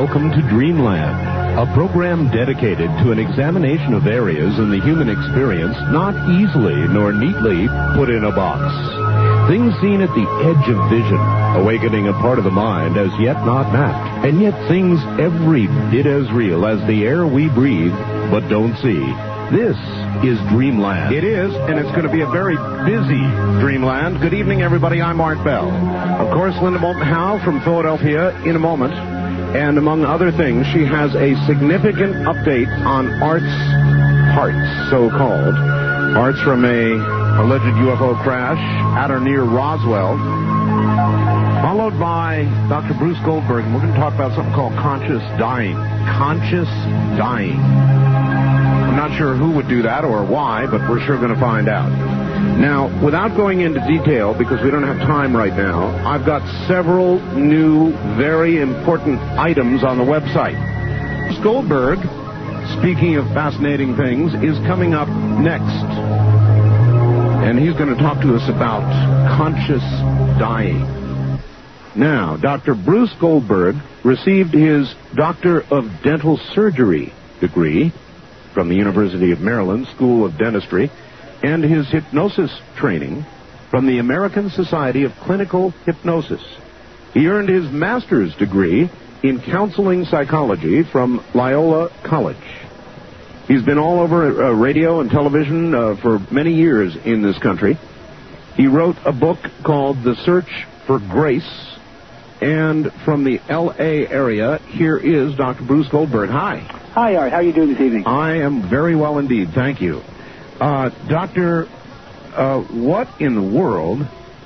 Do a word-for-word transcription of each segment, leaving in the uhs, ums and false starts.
Welcome to Dreamland, a program dedicated to an examination of areas in the human experience not easily nor neatly put in a box. Things seen at the edge of vision, awakening a part of the mind as yet not mapped, and yet things every bit as real as the air we breathe but don't see. This is Dreamland. It is, and it's going to be a very busy Dreamland. Good evening, everybody. I'm Art Bell. Of course, Linda Moulton Howe from Philadelphia in a moment. And among other things, she has a significant update on Art's Hearts, so-called. Art's from a alleged U F O crash at or near Roswell. Followed by Doctor Bruce Goldberg, and we're going to talk about something called conscious dying. Conscious dying. I'm not sure who would do that or why, but we're sure going to find out. Now, without going into detail, because we don't have time right now, I've got several new, very important items on the website. Bruce Goldberg, speaking of fascinating things, is coming up next. And he's going to talk to us about conscious dying. Now, Doctor Bruce Goldberg received his Doctor of Dental Surgery degree from the University of Maryland School of Dentistry, and his hypnosis training from the American Society of Clinical Hypnosis. He earned his master's degree in counseling psychology from Loyola College. He's been all over uh, radio and television uh, for many years in this country. He wrote a book called The Search for Grace. And from the L A area, here is Doctor Bruce Goldberg. Hi. Hi, Art. How are you doing this evening? I am very well indeed. Thank you. Uh, doctor, uh, what in the world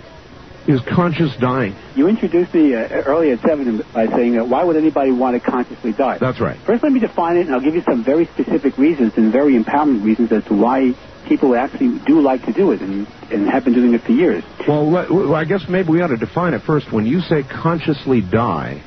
is conscious dying? You introduced me uh, earlier at seven by saying that why would anybody want to consciously die? That's right. First, let me define it, and I'll give you some very specific reasons and very empowering reasons as to why people actually do like to do it and, and have been doing it for years. Well, let, well, I guess maybe we ought to define it first. When you say consciously die,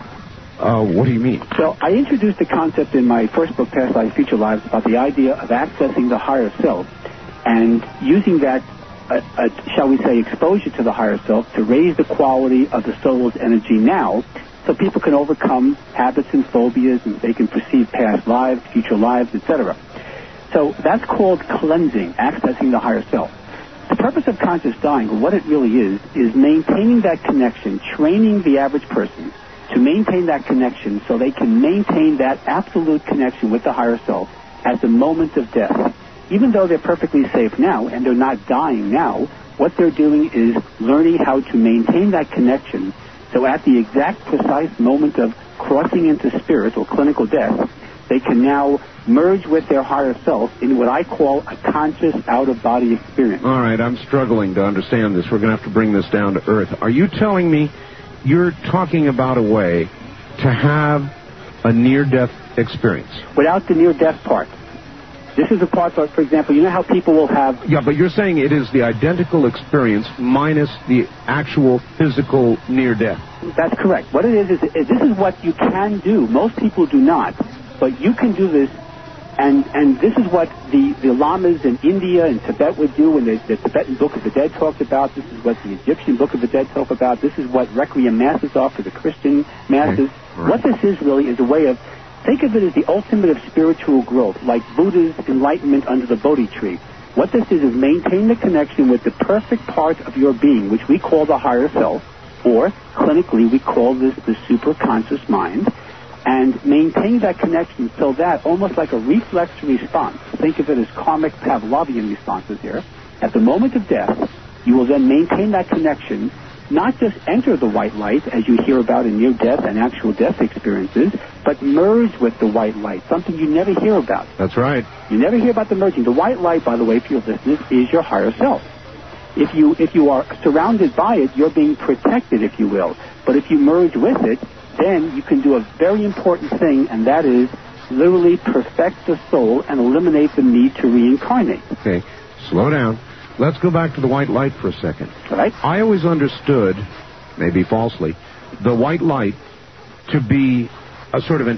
uh, what do you mean? So I introduced the concept in my first book, Past Lives, Future Lives, about the idea of accessing the higher self and using that, uh, uh, shall we say, exposure to the higher self to raise the quality of the soul's energy now so people can overcome habits and phobias and they can perceive past lives, future lives, et cetera. So that's called cleansing, accessing the higher self. The purpose of conscious dying, or what it really is, is maintaining that connection, training the average person to maintain that connection so they can maintain that absolute connection with the higher self at the moment of death. Even though they're perfectly safe now and they're not dying now, what they're doing is learning how to maintain that connection so at the exact precise moment of crossing into spirit or clinical death, they can now merge with their higher self in what I call a conscious out-of-body experience. All right, I'm struggling to understand this. We're going to have to bring this down to earth. Are you telling me you're talking about a way to have a near-death experience? Without the near-death part. This is the part, for example, you know how people will have... Yeah, but you're saying it is the identical experience minus the actual physical near-death. That's correct. What it is, is, is this is what you can do. Most people do not. But you can do this, and and this is what the, the lamas in India and Tibet would do when the, the Tibetan Book of the Dead talked about. This is what the Egyptian Book of the Dead talk about. This is what Requiem Masses are for the Christian Masses. Okay. Right. What this is really is a way of, think of it as the ultimate of spiritual growth, like Buddha's enlightenment under the Bodhi tree. What this is is maintain the connection with the perfect part of your being, which we call the higher self, or clinically we call this the superconscious mind, and maintain that connection so that, almost like a reflex response, think of it as karmic Pavlovian responses here, at the moment of death, you will then maintain that connection, not just enter the white light, as you hear about in near-death and actual death experiences, but merge with the white light, something you never hear about. That's right. You never hear about the merging. The white light, by the way, for your listeners, is your higher self. If you, if you are surrounded by it, you're being protected, if you will. But if you merge with it, then you can do a very important thing, and that is literally perfect the soul and eliminate the need to reincarnate. Okay, slow down. Let's go back to the white light for a second. All right. I always understood, maybe falsely, the white light to be a sort of an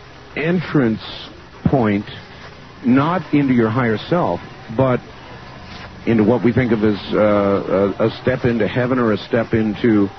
entrance point, not into your higher self, but into what we think of as uh, a, a step into heaven or a step into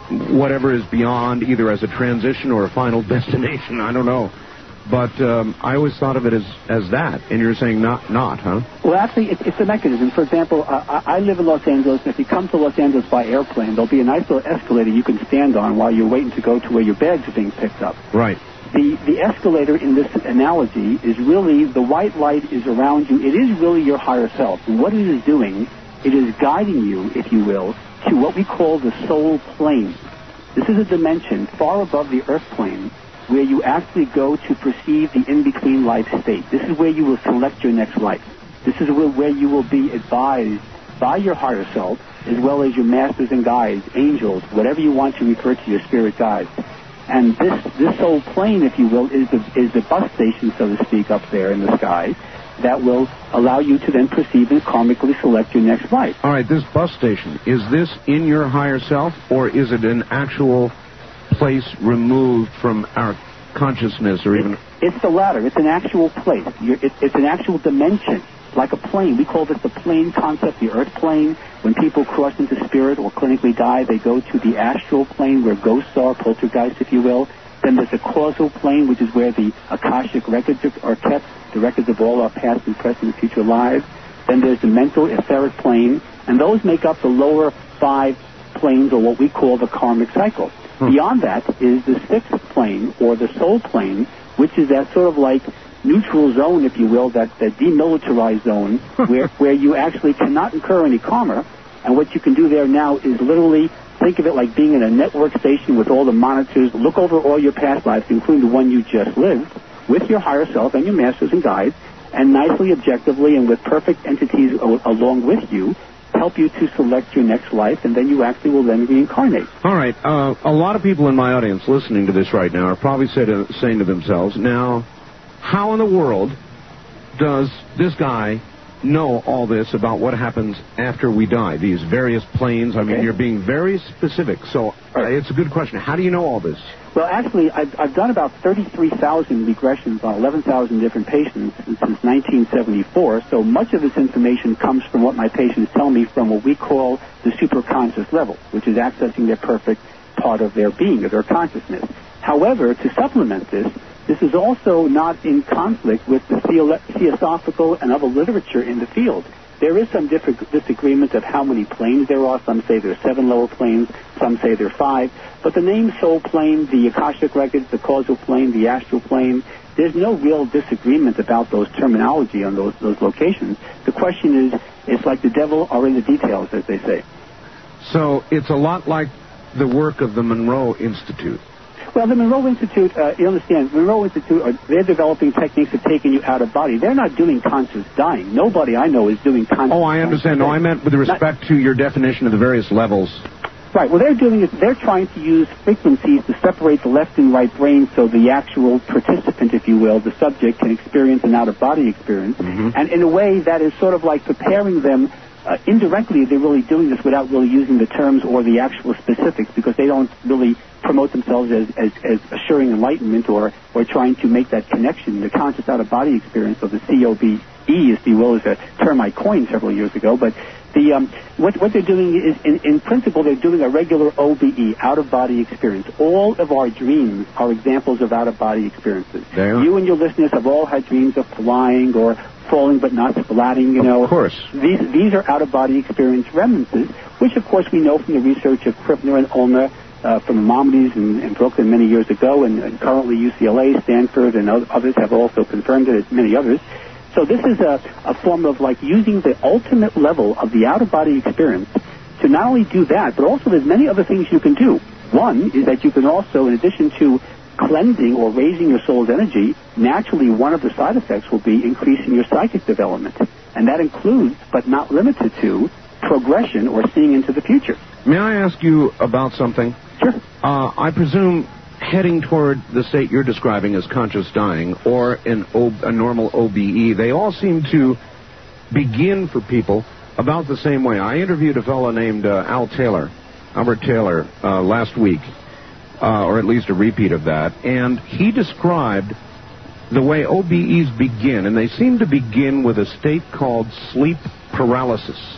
whatever is beyond, either as a transition or a final destination. I don't know. But um, I always thought of it as, as that, and you're saying not, not, huh? Well, actually, it's, it's a mechanism. For example, uh, I, I live in Los Angeles, and if you come to Los Angeles by airplane, there'll be a nice little escalator you can stand on while you're waiting to go to where your bags are being picked up. Right. The, the escalator in this analogy is really, the white light is around you. It is really your higher self. And what it is doing, it is guiding you, if you will, to what we call the soul plane. This is a dimension far above the earth plane, where you actually go to perceive the in-between life state. This is where you will select your next life. This is where, where you will be advised by your higher self, as well as your masters and guides, angels, whatever you want to refer to your spirit guides. And this, this soul plane, if you will, is the, is the bus station, so to speak, up there in the sky, that will allow you to then perceive and karmically select your next life. All right, this bus station, is this in your higher self, or is it an actual place removed from our consciousness, or even... It's the latter. It's an actual place. You're, it, it's an actual dimension, like a plane. We call this the plane concept, the earth plane. When people cross into spirit or clinically die, they go to the astral plane, where ghosts are, poltergeists, if you will. Then there's a causal plane, which is where the Akashic records are kept, the records of all our past and present and future lives. Then there's the mental etheric plane, and those make up the lower five planes, or what we call the karmic cycle. Hmm. Beyond that is the sixth plane, or the soul plane, which is that sort of like neutral zone, if you will, that, that demilitarized zone, where, where you actually cannot incur any karma. And what you can do there now is literally think of it like being in a network station with all the monitors, look over all your past lives, including the one you just lived, with your higher self and your masters and guides, and nicely, objectively, and with perfect entities a- along with you, help you to select your next life, and then you actually will then reincarnate. All right. Uh, a lot of people in my audience listening to this right now are probably say to, saying to themselves, now, how in the world does this guy know all this about what happens after we die, these various planes? I okay. mean, you're being very specific, so uh, it's a good question. How do you know all this? Well, actually, I've, I've done about thirty-three thousand regressions on eleven thousand different patients since nineteen seventy-four, so much of this information comes from what my patients tell me from what we call the superconscious level, which is accessing their perfect part of their being, of their consciousness. However, to supplement this, this is also not in conflict with the theosophical and other literature in the field. There is some diff- disagreement of how many planes there are. Some say there are seven lower planes, some say there are five. But the name soul plane, the Akashic records, the causal plane, the astral plane, there's no real disagreement about those terminology on those, those locations. The question is, it's like the devil are in the details, as they say. So it's a lot like the work of the Monroe Institute. Well, the Monroe Institute, uh, you understand, Monroe Institute, are, they're developing techniques of taking you out of body. They're not doing conscious dying. Nobody I know is doing conscious dying. Oh, I understand. No, I meant with respect not, to your definition of the various levels. Right. Well, they're doing is they're trying to use frequencies to separate the left and right brain so the actual participant, if you will, the subject, can experience an out-of-body experience. Mm-hmm. And in a way that is sort of like preparing them. Uh, indirectly, they're really doing this without really using the terms or the actual specifics, because they don't really promote themselves as, as, as assuring enlightenment or, or trying to make that connection. The conscious out-of-body experience, or the C O B E, if you will, is a term I coined several years ago. But the um, what, what they're doing is, in, in principle, they're doing a regular O B E, out-of-body experience. All of our dreams are examples of out-of-body experiences. You and your listeners have all had dreams of flying or falling but not splatting, you know. Of course. These these are out-of-body experience remnants, which, of course, we know from the research of Krippner and Ulmer uh, from Maimonides in, in Brooklyn many years ago, and, and currently U C L A, Stanford, and others have also confirmed it, many others. So this is a, a form of, like, using the ultimate level of the out-of-body experience to not only do that, but also there's many other things you can do. One is that you can also, in addition to cleansing or raising your soul's energy, naturally one of the side effects will be increasing your psychic development. And that includes, but not limited to, progression or seeing into the future. May I ask you about something? Sure. Uh, I presume heading toward the state you're describing as conscious dying or an o- a normal O B E, they all seem to begin for people about the same way. I interviewed a fellow named uh, Al Taylor, Albert Taylor, uh, last week. Uh, or at least a repeat of that, and he described the way O B Es begin, and they seem to begin with a state called sleep paralysis.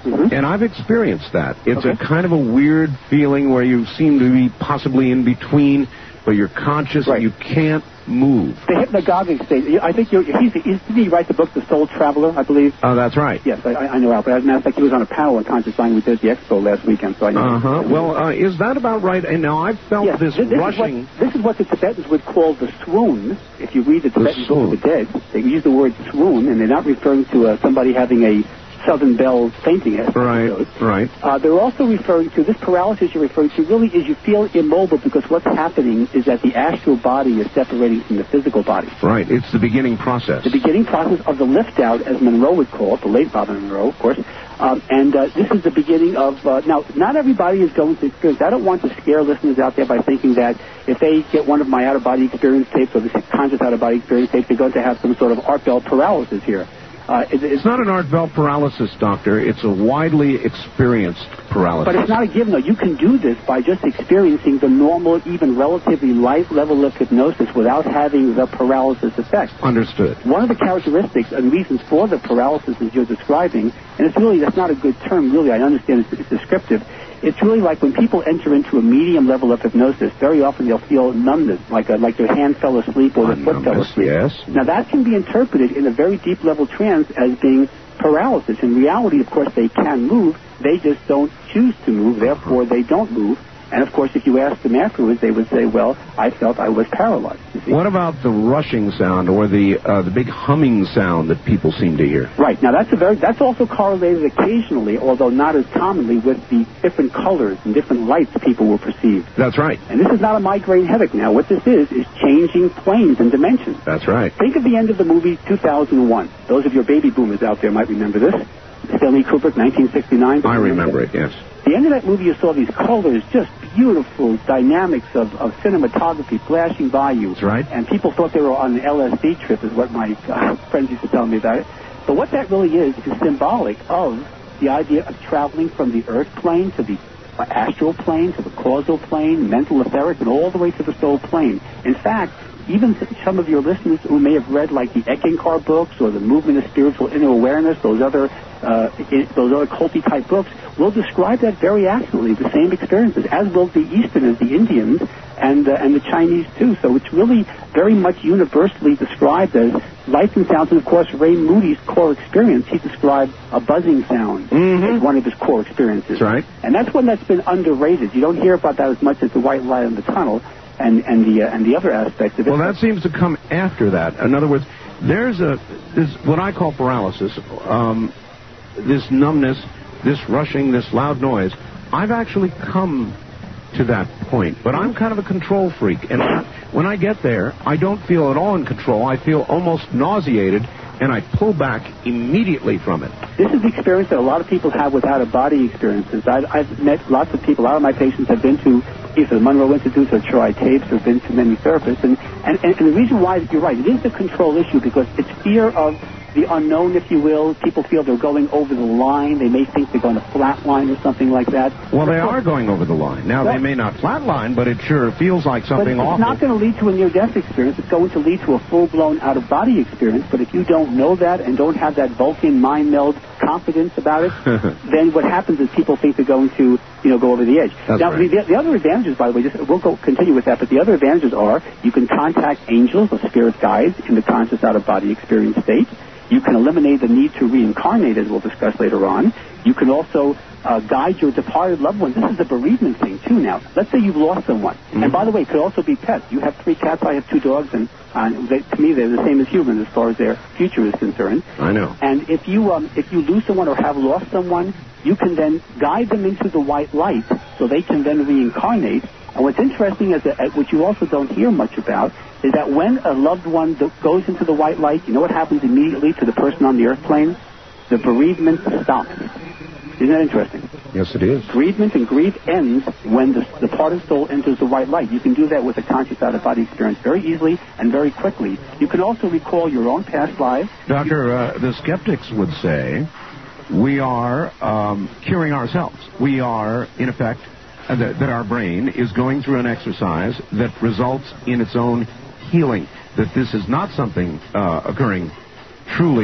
Mm-hmm. And I've experienced that. It's Okay. a kind of a weird feeling where you seem to be possibly in between, but you're conscious Right. and you can't move. The hypnagogic state. I think you're, he's, he's, didn't he write the book The Soul Traveler, I believe? Oh, that's right. Yes, I, I know Albert. As a matter of fact, he was on a panel on conscious science we did at the expo last weekend, so I know. Uh-huh. Well, uh, is that about right? And now I've felt Yes, this, this, this rushing... Is what, this is what the Tibetans would call the swoon. If you read the Tibetan Book of the Dead, they use the word swoon, and they're not referring to uh, somebody having a Southern Belle fainting episode. Right, right. Uh, they're also referring to, this paralysis you're referring to really is you feel immobile because what's happening is that the astral body is separating from the physical body. Right, it's the beginning process. The beginning process of the lift out, as Monroe would call it, the late Father Monroe, of course. Um, and uh, this is the beginning of, uh, now, not everybody is going to experience, I don't want to scare listeners out there by thinking that if they get one of my out-of-body experience tapes or the conscious out-of-body experience tapes, they're going to have some sort of Art Bell paralysis here. Uh, it, it's, it's not an Art Bell paralysis, Doctor. It's a widely experienced paralysis. But it's not a given, though. You can do this by just experiencing the normal, even relatively light level of hypnosis without having the paralysis effect. Understood. One of the characteristics and reasons for the paralysis as you're describing, and it's really, that's not a good term, really, I understand it's, it's descriptive. It's really like when people enter into a medium level of hypnosis, very often they'll feel numbness, like a, like their hand fell asleep or their foot fell asleep. Yes. Now that can be interpreted in a very deep level trance as being paralysis. In reality, of course, they can move. They just don't choose to move, therefore they don't move. And, of course, if you ask them afterwards, they would say, well, I felt I was paralyzed. You see? What about the rushing sound or the uh, the big humming sound that people seem to hear? Right. Now, that's a very that's also correlated occasionally, although not as commonly, with the different colors and different lights people will perceive. That's right. And this is not a migraine headache now. What this is is changing planes and dimensions. That's right. Think of the end of the movie two thousand one. Those of your baby boomers out there might remember this. Stanley Kubrick, nineteen sixty-nine. I remember it, yes. The end of that movie, you saw these colors, just beautiful dynamics of, of cinematography flashing by you. That's right. And people thought they were on an L S D trip, is what my uh, friends used to tell me about it. But what that really is, is symbolic of the idea of traveling from the earth plane to the astral plane, to the causal plane, mental etheric, and all the way to the soul plane. In fact, even some of your listeners who may have read like the Eckankar books or the Movement of Spiritual Inner Awareness, those other uh, those other culty type books, will describe that very accurately, the same experiences, as will the Easterners, the Indians, and uh, and the Chinese too. So it's really very much universally described as lights and sounds. And of course, Ray Moody's core experience, he described a buzzing sound mm-hmm. as one of his core experiences. That's right. And that's one that's been underrated. You don't hear about that as much as the white light in the tunnel. And and the uh, and the other aspects of it. Well, that seems to come after that. In other words, there's a this what I call paralysis, um, this numbness, this rushing, this loud noise. I've actually come to that point, but I'm kind of a control freak, and when I get there, I don't feel at all in control. I feel almost nauseated, and I pull back immediately from it. This is the experience that a lot of people have with out-of-body experiences. I've, I've met lots of people. A lot of my patients have been to either the Monroe Institute or Troy Tapes or been to many therapists. And, and, and the reason why, you're right, it is a control issue because it's fear of the unknown, if you will. People feel they're going over the line. They may think they're going to flatline or something like that. Well, they are going over the line. Now, they may not flatline, but it sure feels like something but it's awful. It's not going to lead to a near-death experience. It's going to lead to a full-blown out-of-body experience. But if you don't know that and don't have that Vulcan mind meld confidence about it, then what happens is people think they're going to, you know, go over the edge. That's now, right. the, the other advantages, by the way, just we'll go continue with that. But the other advantages are you can contact angels or spirit guides in the conscious out-of-body experience state. You can eliminate the need to reincarnate, as we'll discuss later on. You can also uh, guide your departed loved ones. This is a bereavement thing, too, now. Let's say you've lost someone. Mm-hmm. And by the way, it could also be pets. You have three cats. I have two dogs. And uh, they, to me, they're the same as humans as far as their future is concerned. I know. And if you, um, if you lose someone or have lost someone, you can then guide them into the white light so they can then reincarnate. And what's interesting, is that, which you also don't hear much about, is that when a loved one goes into the white light, you know what happens immediately to the person on the earth plane? The bereavement stops. Isn't that interesting? Yes, it is. Bereavement and grief ends when the departed soul enters the white light. You can do that with a conscious out-of-body experience very easily and very quickly. You can also recall your own past lives. Doctor, uh, the skeptics would say we are um, curing ourselves. We are, in effect, uh, that, that our brain is going through an exercise that results in its own healing, that this is not something uh, occurring truly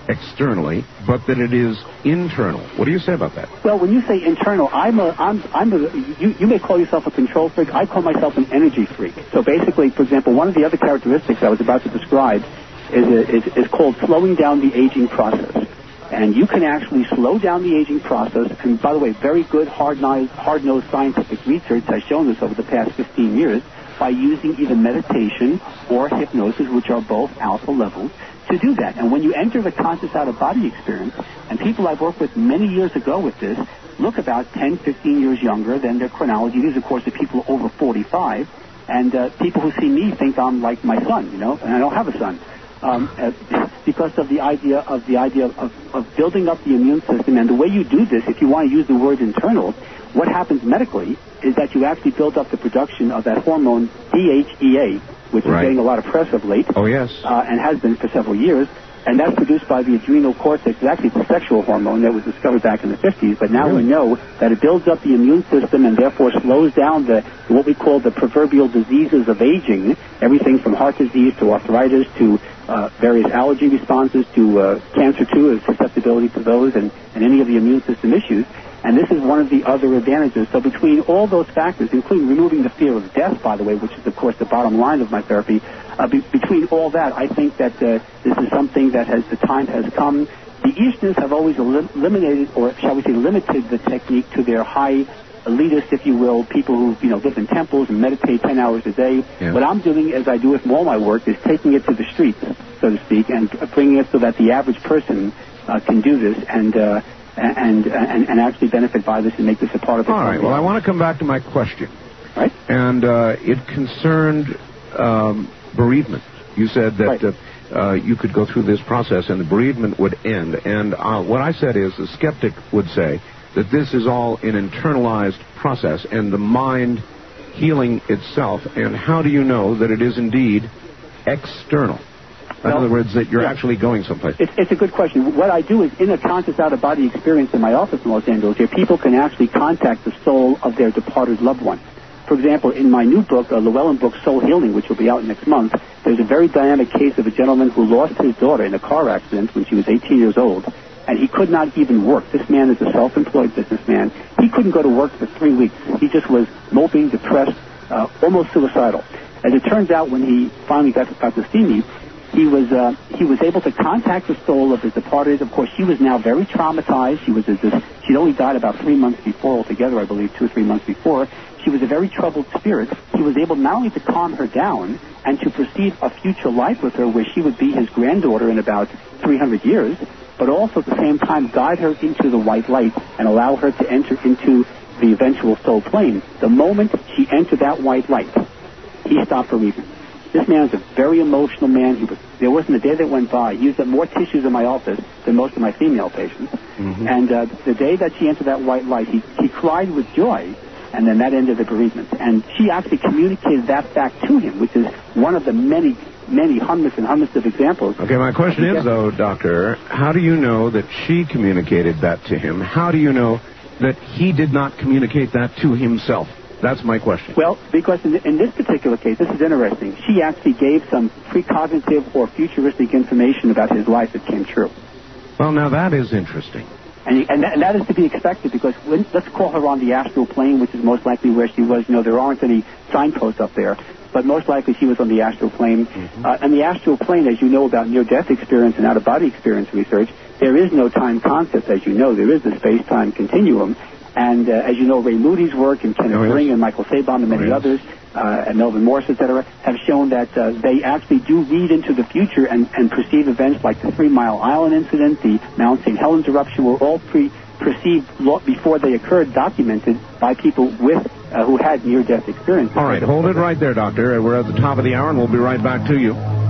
externally, but that it is internal. What do you say about that? Well, when you say internal, I'm a, I'm, I'm a, you, you may call yourself a control freak. I call myself an energy freak. So basically, for example, one of the other characteristics I was about to describe is, a, is, is called slowing down the aging process. And you can actually slow down the aging process. And by the way, very good hard-nosed, hard-nosed scientific research has shown this over the past fifteen years by using either meditation or hypnosis, which are both alpha levels, to do that. And when you enter the conscious out-of-body experience, and people I've worked with many years ago with this look about ten, fifteen years younger than their chronology. These, of course, are people over forty-five. And uh, people who see me think I'm like my son, you know, and I don't have a son. Um, uh, because of the idea of the idea of, of building up the immune system. And the way you do this, if you want to use the word internal, what happens medically is that you actually build up the production of that hormone D H E A, which right. is getting a lot of press of late. Oh, yes. Uh, and has been for several years. And that's produced by the adrenal cortex. It's actually the sexual hormone that was discovered back in the fifties. But now really? we know that it builds up the immune system and therefore slows down the what we call the proverbial diseases of aging, everything from heart disease to arthritis to uh, various allergy responses to uh, cancer, too, is susceptibility to those and, and any of the immune system issues. And this is one of the other advantages. So between all those factors, including removing the fear of death, by the way, which is, of course, the bottom line of my therapy, uh, be- between all that, I think that uh, this is something that has the time has come. The Easterns have always elim- eliminated, or shall we say, limited the technique to their high elitists, if you will, people who, you know, live in temples and meditate ten hours a day. Yeah. What I'm doing, as I do with all my work, is taking it to the streets, so to speak, and bringing it so that the average person uh, can do this and, uh, and, and and actually benefit by this and make this a part of it. All right. Well, I want to come back to my question. Right. And uh, it concerned um, bereavement. You said that right. uh, uh, you could go through this process and the bereavement would end. And uh, what I said is the skeptic would say that this is all an internalized process and the mind healing itself. And how do you know that it is indeed external? In well, other words, that you're yeah. actually going someplace. It's, it's a good question. What I do is, in a conscious out-of-body experience in my office in Los Angeles, here, people can actually contact the soul of their departed loved one. For example, in my new book, uh, Llewellyn book, Soul Healing, which will be out next month, there's a very dynamic case of a gentleman who lost his daughter in a car accident when she was eighteen years old, and he could not even work. This man is a self-employed businessman. He couldn't go to work for three weeks. He just was moping, depressed, uh, almost suicidal. As it turns out, when he finally got, got to see me, he was uh, he was able to contact the soul of his departed. Of course, she was now very traumatized. She was this, she'd only died about three months before altogether, I believe, two or three months before. She was a very troubled spirit. He was able not only to calm her down and to perceive a future life with her where she would be his granddaughter in about three hundred years, but also at the same time guide her into the white light and allow her to enter into the eventual soul plane. The moment she entered that white light, he stopped bereavement. This man is a very emotional man. He was, there wasn't a day that went by. He used up more tissues in my office than most of my female patients. Mm-hmm. And uh, the day that she entered that white light, he, he cried with joy, and then that ended the bereavement. And she actually communicated that fact to him, which is one of the many, many hundreds and hundreds of examples. Okay, my question is, though, Doctor, how do you know that she communicated that to him? How do you know that he did not communicate that to himself? That's my question. Well, because in, in this particular case, this is interesting. She actually gave some precognitive or futuristic information about his life that came true. Well, now that is interesting. And, and, that, and that is to be expected because when, let's call her on the astral plane, which is most likely where she was. You know, there aren't any signposts up there, but most likely she was on the astral plane. Mm-hmm. Uh, and the astral plane, as you know about near-death experience and out-of-body experience research, there is no time concept, as you know. There is a space-time continuum. And uh, as you know, Ray Moody's work and Kenneth oh, yes. Ring and Michael Sabom and many oh, yes. others, uh, and Melvin Morse, et cetera, have shown that uh, they actually do read into the future and, and perceive events like the Three Mile Island incident, the Mount Saint Helens eruption, were all pre- perceived lo- before they occurred, documented by people with uh, who had near-death experience. All right, hold it right there, Doctor. We're at the top of the hour, and we'll be right back to you.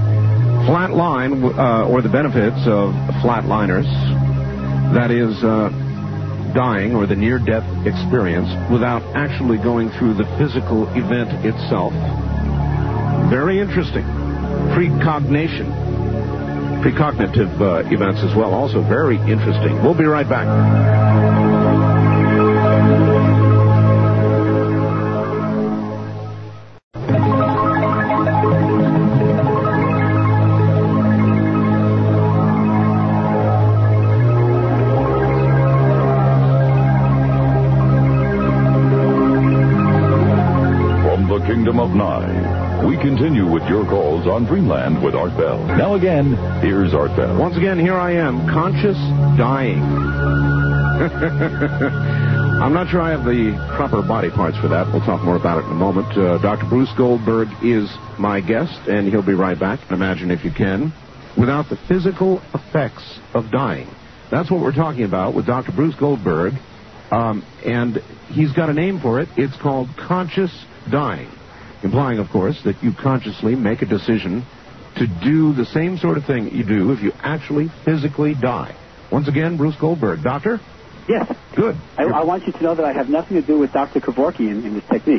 Flatline, uh, or the benefits of flatliners, that is... Uh, dying or the near-death experience without actually going through the physical event itself. Very interesting. Precognition. Precognitive uh, events as well, also very interesting. We'll be right back. Kingdom of Nye. We continue with your calls on Dreamland with Art Bell. Now again, here's Art Bell. Once again, here I am, conscious dying. I'm not sure I have the proper body parts for that. We'll talk more about it in a moment. Uh, Doctor Bruce Goldberg is my guest, and he'll be right back. Imagine if you can. Without the physical effects of dying. That's what we're talking about with Doctor Bruce Goldberg. Um, and he's got a name for it. It's called conscious dying. Implying, of course, that you consciously make a decision to do the same sort of thing you do if you actually physically die. Once again, Bruce Goldberg. Doctor? Yes. Good. I, I want you to know that I have nothing to do with Doctor Kevorkian in this technique.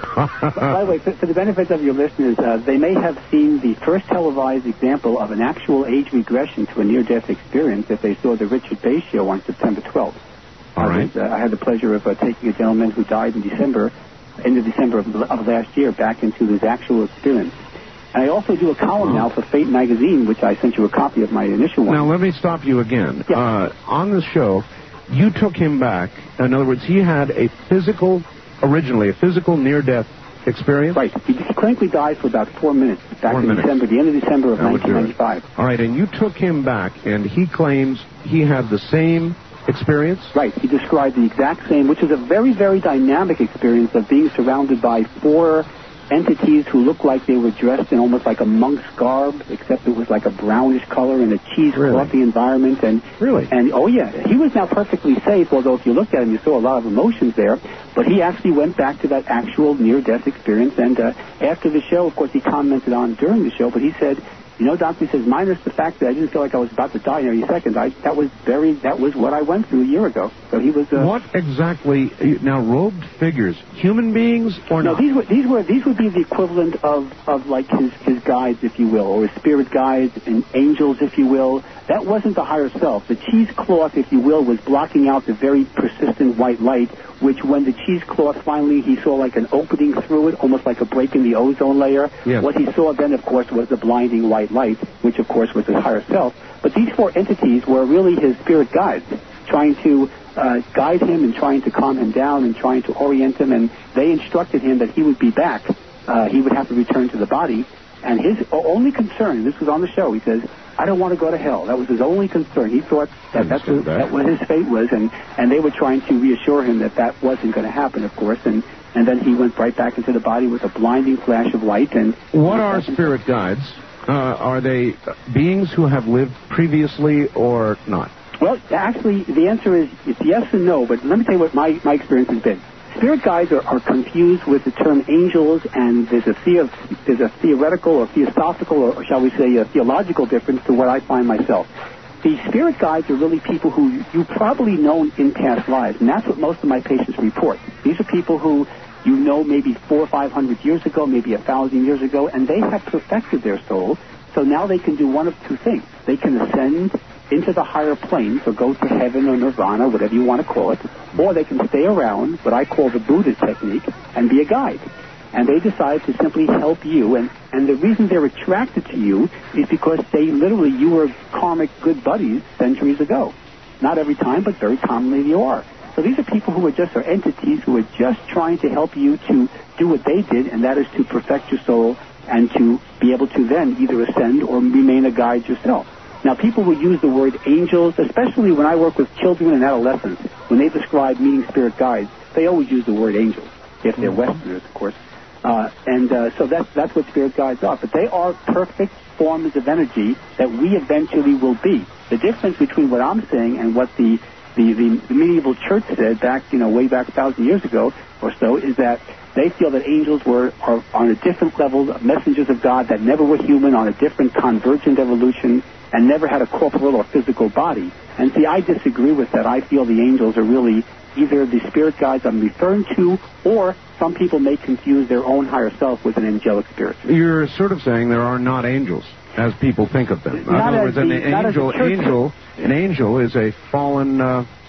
By the way, for, for the benefit of your listeners, uh, they may have seen the first televised example of an actual age regression to a near-death experience if they saw the Richard Bay show on September twelfth. All right. I, was, uh, I had the pleasure of uh, taking a gentleman who died in December, end of December of, of last year, back into his actual experience. And I also do a column now for Fate magazine, which I sent you a copy of my initial one. Now, let me stop you again. Yeah. Uh, on the show, you took him back. In other words, he had a physical, originally, a physical near-death experience? Right. He clinically died for about four minutes back four in minutes. December, the end of December of that nineteen ninety-five. All right, and you took him back, and he claims he had the same experience? Right. He described the exact same, which is a very, very dynamic experience of being surrounded by four entities who looked like they were dressed in almost like a monk's garb, except it was like a brownish color in a cheeseclothy really? environment. And Really? And, oh, yeah, he was now perfectly safe, although if you looked at him, you saw a lot of emotions there. But he actually went back to that actual near-death experience. And uh, after the show, of course, he commented on during the show, but he said, you know, Doctor, he says, minus the fact that I didn't feel like I was about to die in every second, I, that was very, that was what I went through a year ago. So he was... Uh, what exactly, now, robed figures, human beings or no, not? these were, these were, these would be the equivalent of, of like his, his guides, if you will, or his spirit guides and angels, if you will. That wasn't the higher self. The cheesecloth, if you will, was blocking out the very persistent white light, which when the cheesecloth finally, he saw like an opening through it, almost like a break in the ozone layer. Yes. What he saw then, of course, was the blinding white light, which, of course, was his higher self. But these four entities were really his spirit guides, trying to uh, guide him and trying to calm him down and trying to orient him. And they instructed him that he would be back. Uh, he would have to return to the body. And his only concern, this was on the show, he says, I don't want to go to hell. That was his only concern. He thought that that's what, that what his fate was, and, and they were trying to reassure him that that wasn't going to happen, of course. And, and then he went right back into the body with a blinding flash of light. And what are spirit guides? Uh, are they beings who have lived previously or not? Well, actually, the answer is it's yes and no, but let me tell you what my, my experience has been. Spirit guides are, are confused with the term angels, and there's a, theo, there's a theoretical or theosophical, or, or shall we say a theological difference to what I find myself. The spirit guides are really people who you probably known in past lives, and that's what most of my patients report. These are people who you know maybe four or five hundred years ago, maybe a thousand years ago, and they have perfected their soul, so now they can do one of two things. They can ascend into the higher planes, or go to heaven or nirvana, whatever you want to call it, or they can stay around, what I call the Buddha technique, and be a guide. And they decide to simply help you, and, and the reason they're attracted to you is because they literally, you were karmic good buddies centuries ago. Not every time, but very commonly you are. So these are people who are just, are entities who are just trying to help you to do what they did, and that is to perfect your soul and to be able to then either ascend or remain a guide yourself. Now, people will use the word angels, especially when I work with children and adolescents. When they describe meeting spirit guides, they always use the word angels, if they're Westerners, of course. Uh, and uh, so that's, that's what spirit guides are. But they are perfect forms of energy that we eventually will be. The difference between what I'm saying and what the, the, the, the medieval church said back, you know, way back a thousand years ago or so, is that they feel that angels were are on a different level, messengers of God that never were human, on a different convergent evolution, and never had a corporal or physical body. And see, I disagree with that. I feel the angels are really either the spirit guides I'm referring to, or some people may confuse their own higher self with an angelic spirit. You're sort of saying there are not angels, as people think of them. In not other words, the, an angel, angel, an angel is a fallen uh,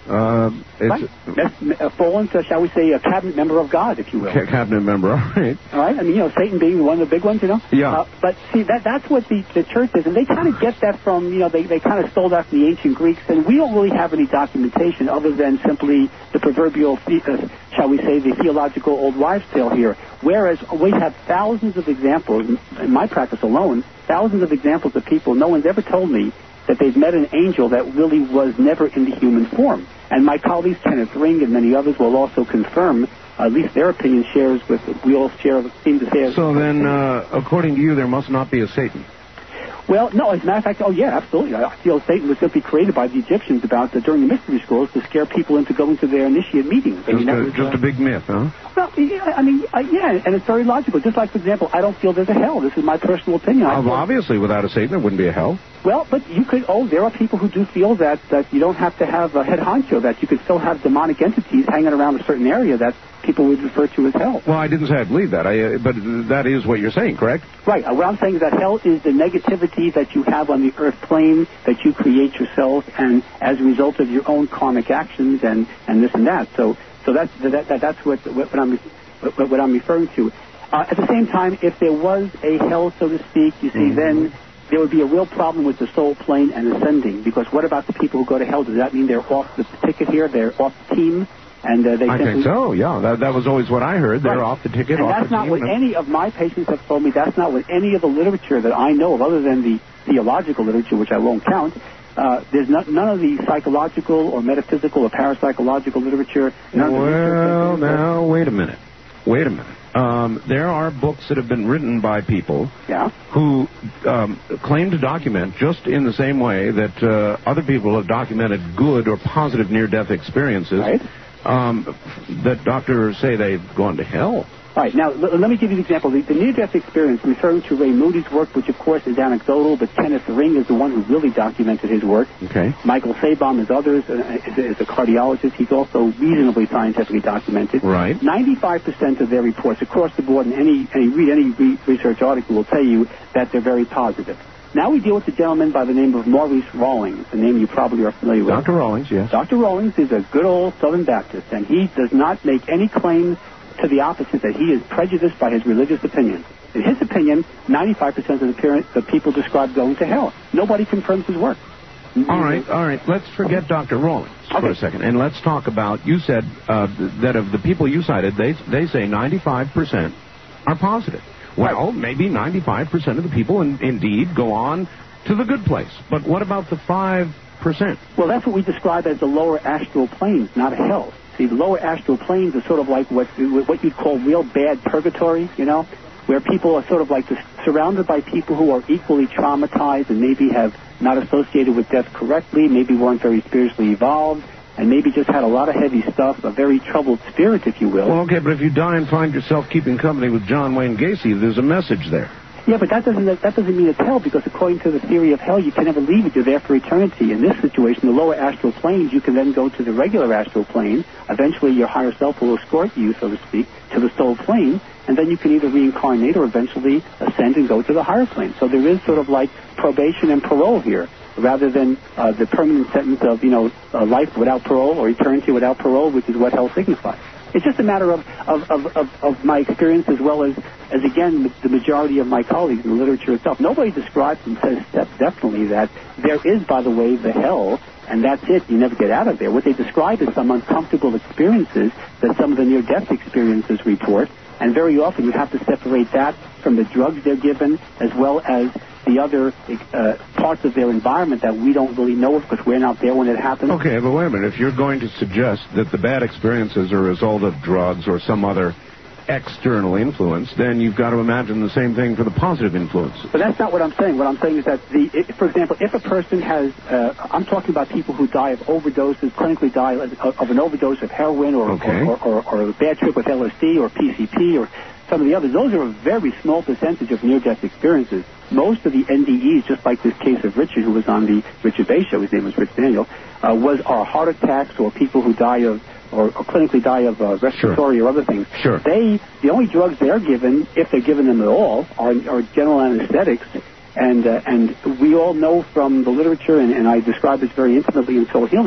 Uh, it's right. A fallen, uh, shall we say, a cabinet member of God, if you will. Ca- cabinet member, all right. All right. I mean, you know, Satan being one of the big ones, you know. Yeah. Uh, but see, that that's what the, the church is, and they kind of get that from, you know, they they kind of stole that from the ancient Greeks, and we don't really have any documentation other than simply the proverbial, uh, shall we say, the theological old wives' tale here. Whereas we have thousands of examples in my practice alone, thousands of examples of people. No one's ever told me that they've met an angel that really was never in the human form. And my colleagues, Kenneth Ring and many others, will also confirm, uh, at least their opinion shares with, we all share, seem to say. So then, uh, according to you, there must not be a Satan. Well, no, as a matter of fact, oh yeah, absolutely. I feel Satan was simply created by the Egyptians about uh, during the mystery schools to scare people into going to their initiate meetings. Just, I mean, a, was, just uh, a big myth, huh? Well, yeah, I mean, uh, yeah, and it's very logical. Just like, for example, I don't feel there's a hell. This is my personal opinion. Well, obviously, without a Satan, there wouldn't be a hell. Well, but you could, oh, there are people who do feel that, that you don't have to have a head honcho, that you could still have demonic entities hanging around a certain area that people would refer to as hell. Well, I didn't say I believe that, I, uh, but that is what you're saying, correct? Right. Uh, what I'm saying is that hell is the negativity that you have on the earth plane that you create yourself, and as a result of your own karmic actions and, and this and that. So so that's that, that that's what what, what I'm what, what I'm referring to. Uh, at the same time, if there was a hell, so to speak, you see, mm-hmm. then there would be a real problem with the soul plane and ascending, because what about the people who go to hell? Does that mean they're off the ticket here? They're off the team? And uh, they I simply... think so, yeah. That, that was always what I heard. They're right. off the ticket, and off that's the not team. what And... any of my patients have told me. That's not what any of the literature that I know of, other than the theological literature, which I won't count. Uh, there's not, none of the psychological or metaphysical or parapsychological literature. None well, of the now, wait a minute. Wait a minute. Um, there are books that have been written by people yeah. who um, claim to document, just in the same way that uh, other people have documented good or positive near-death experiences, right. um, that doctors say they've gone to hell. All right, now, l- let me give you an example. The, the near-death experience, referring to Ray Moody's work, which, of course, is anecdotal, but Kenneth Ring is the one who really documented his work. Okay. Michael Sabom, as others, uh, is, is a cardiologist. He's also reasonably scientifically documented. Right. ninety-five percent of their reports across the board, and any, any read any re- research article will tell you that they're very positive. Now we deal with a gentleman by the name of Maurice Rawlings, a name you probably are familiar with. Doctor Rawlings, yes. Doctor Rawlings is a good old Southern Baptist, and he does not make any claims to the opposite, that he is prejudiced by his religious opinions. In his opinion, ninety-five percent of the, parent, the people describe going to hell. Nobody confirms his work. All right, all right. Let's forget Doctor Rawlings okay. for a second, and let's talk about, you said uh, that of the people you cited, they they say ninety-five percent are positive. Well, right. maybe ninety-five percent of the people in, indeed go on to the good place. But what about the five percent? Well, that's what we describe as the lower astral planes, not a hell. See, the lower astral planes are sort of like what what you'd call real bad purgatory, you know, where people are sort of like surrounded by people who are equally traumatized and maybe have not associated with death correctly, maybe weren't very spiritually evolved, and maybe just had a lot of heavy stuff, a very troubled spirit, if you will. Well, okay, but if you die and find yourself keeping company with John Wayne Gacy, there's a message there. Yeah, but that doesn't that doesn't mean it's hell, because according to the theory of hell, you can never leave it. You're there for eternity. In this situation, the lower astral planes, you can then go to the regular astral plane. Eventually, your higher self will escort you, so to speak, to the soul plane, and then you can either reincarnate or eventually ascend and go to the higher plane. So there is sort of like probation and parole here, rather than uh, the permanent sentence of, you know, uh, life without parole or eternity without parole, which is what hell signifies. It's just a matter of, of, of, of, of my experience, as well as, as, again, the majority of my colleagues in the literature itself. Nobody describes and says definitely that there is, by the way, the hell, and that's it. You never get out of there. What they describe is some uncomfortable experiences that some of the near-death experiences report, and very often you have to separate that from the drugs they're given, as well as the other uh, parts of their environment that we don't really know of because we're not there when it happens. Okay, but wait a minute. If you're going to suggest that the bad experiences are a result of drugs or some other external influence, then you've got to imagine the same thing for the positive influence. But that's not what I'm saying. What I'm saying is that, the, if, for example, if a person has, uh, I'm talking about people who die of overdoses, clinically die of, of an overdose of heroin or, okay. or, or, or, or a bad trip with L S D or P C P or some of the others, those are a very small percentage of near-death experiences. Most of the N D Es, just like this case of Richard, who was on the Richard Bay show, his name was Rich Daniel, uh, was are heart attacks or people who die of, or, or clinically die of uh, respiratory sure. or other things. Sure. They, the only drugs they're given, if they're given them at all, are, are general anesthetics. And uh, and we all know from the literature, and, and I describe this very intimately in Soul Healing,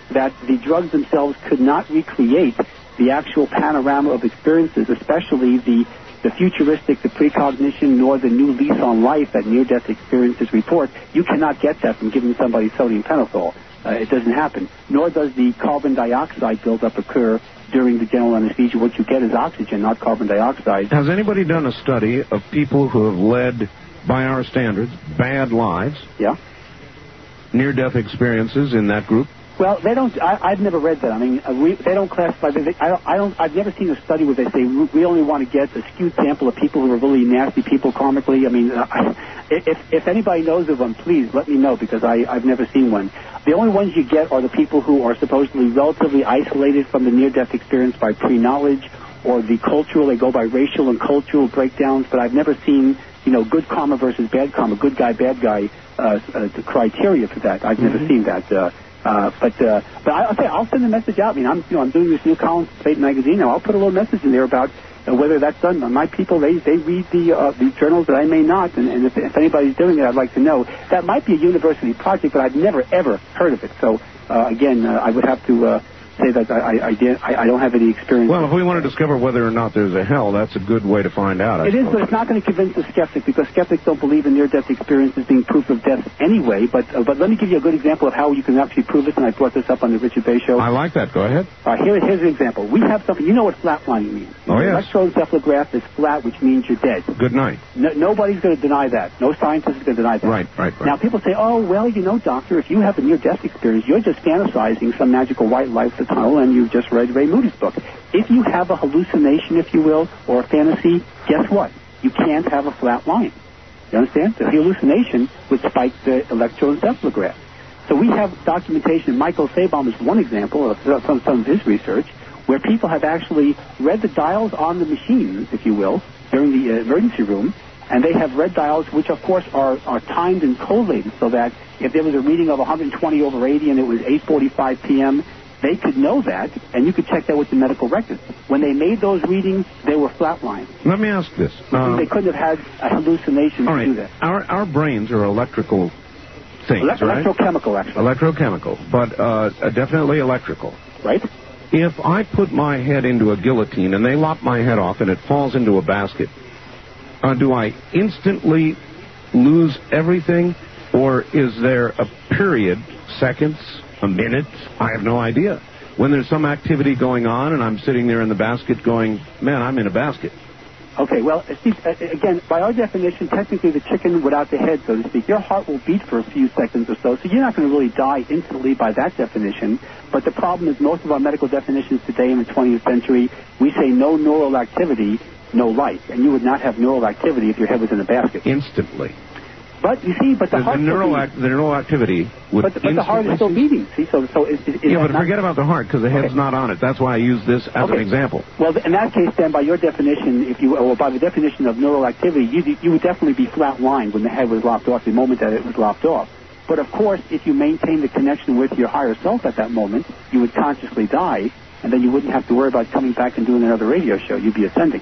that the drugs themselves could not recreate the actual panorama of experiences, especially the, the futuristic, the precognition, nor the new lease on life that near-death experiences report. You cannot get that from giving somebody sodium pentothal. Uh, it doesn't happen. Nor does the carbon dioxide buildup occur during the general anesthesia. What you get is oxygen, not carbon dioxide. Has anybody done a study of people who have led, by our standards, bad lives? Yeah. Near-death experiences in that group? Well, they don't. I, I've never read that. I mean, uh, we, they don't classify. They, I, don't, I don't. I've never seen a study where they say we only want to get a skewed sample of people who are really nasty people karmically. I mean, uh, I, if if anybody knows of them, please let me know, because I I've never seen one. The only ones you get are the people who are supposedly relatively isolated from the near-death experience by pre-knowledge, or the cultural. They go by racial and cultural breakdowns. But I've never seen, you know, good karma versus bad karma, good guy, bad guy, uh, uh, the criteria for that. I've never mm-hmm. seen that. Uh, Uh, but uh, but I'll say I'll send a message out. I mean, I'm you know I'm doing this new column for Fate magazine now. I'll put a little message in there about uh, whether that's done. My people, they they read the uh, the journals that I may not, and, and if, if anybody's doing it, I'd like to know. That might be a university project, but I've never ever heard of it. So uh, again, uh, I would have to uh, say that I I, I, did, I I don't have any experience. Well, if we want to discover whether or not there's a hell, that's a good way to find out. I it suppose. is, but it's not going to convince the skeptic, because skeptics don't believe in near-death experiences being proof of death anyway. But uh, but let me give you a good example of how you can actually prove this, and I brought this up on the Richard Bay Show. I like that. Go ahead. Uh, here, here's an example. We have something. You know what flatlining means? Oh, yes. Electroencephalograph is flat, which means you're dead. Good night. No, nobody's going to deny that. No scientist is going to deny that. Right, right, right. Now, people say, oh, well, you know, doctor, if you have a near-death experience, you're just fantasizing some magical white light the tunnel, and you've just read Ray Moody's book. If you have a hallucination, if you will, or a fantasy, guess what? You can't have a flat line. You understand? The hallucination would spike the electroencephalograph. So we have documentation. Michael Sabom is one example of some, some of his research, where people have actually read the dials on the machines, if you will, during the uh, emergency room, and they have read dials which, of course, are, are timed and collated, so that if there was a reading of one hundred twenty over eighty and it was eight forty-five p.m., they could know that, and you could check that with the medical records. When they made those readings, they were flatlined. Let me ask this. Uh, they couldn't have had a hallucination all right. to do that. Our, our brains are electrical things, Elect- right? Electrochemical, actually. Electrochemical, but uh, definitely electrical. Right. If I put my head into a guillotine and they lop my head off and it falls into a basket, uh, do I instantly lose everything, or is there a period, seconds, a minute, I have no idea, when there's some activity going on and I'm sitting there in the basket going, man, I'm in a basket? Okay, well, see, again, by our definition, technically the chicken without the head, so to speak, your heart will beat for a few seconds or so, so you're not going to really die instantly by that definition. But the problem is most of our medical definitions today in the twentieth century, we say no neural activity, no life, and you would not have neural activity if your head was in a basket. Instantly. But you see, but the, the heart the neural act, the neural activity would. But, but the heart is still beating. See, so so is, is, is yeah, but not... forget about the heart, because the head's okay. not on it. That's why I use this as okay. an example. Well, in that case, then, by your definition, if you or by the definition of neural activity, you you would definitely be flat-lined when the head was lopped off, the moment that it was lopped off. But of course, if you maintain the connection with your higher self at that moment, you would consciously die. And then you wouldn't have to worry about coming back and doing another radio show. You'd be ascending.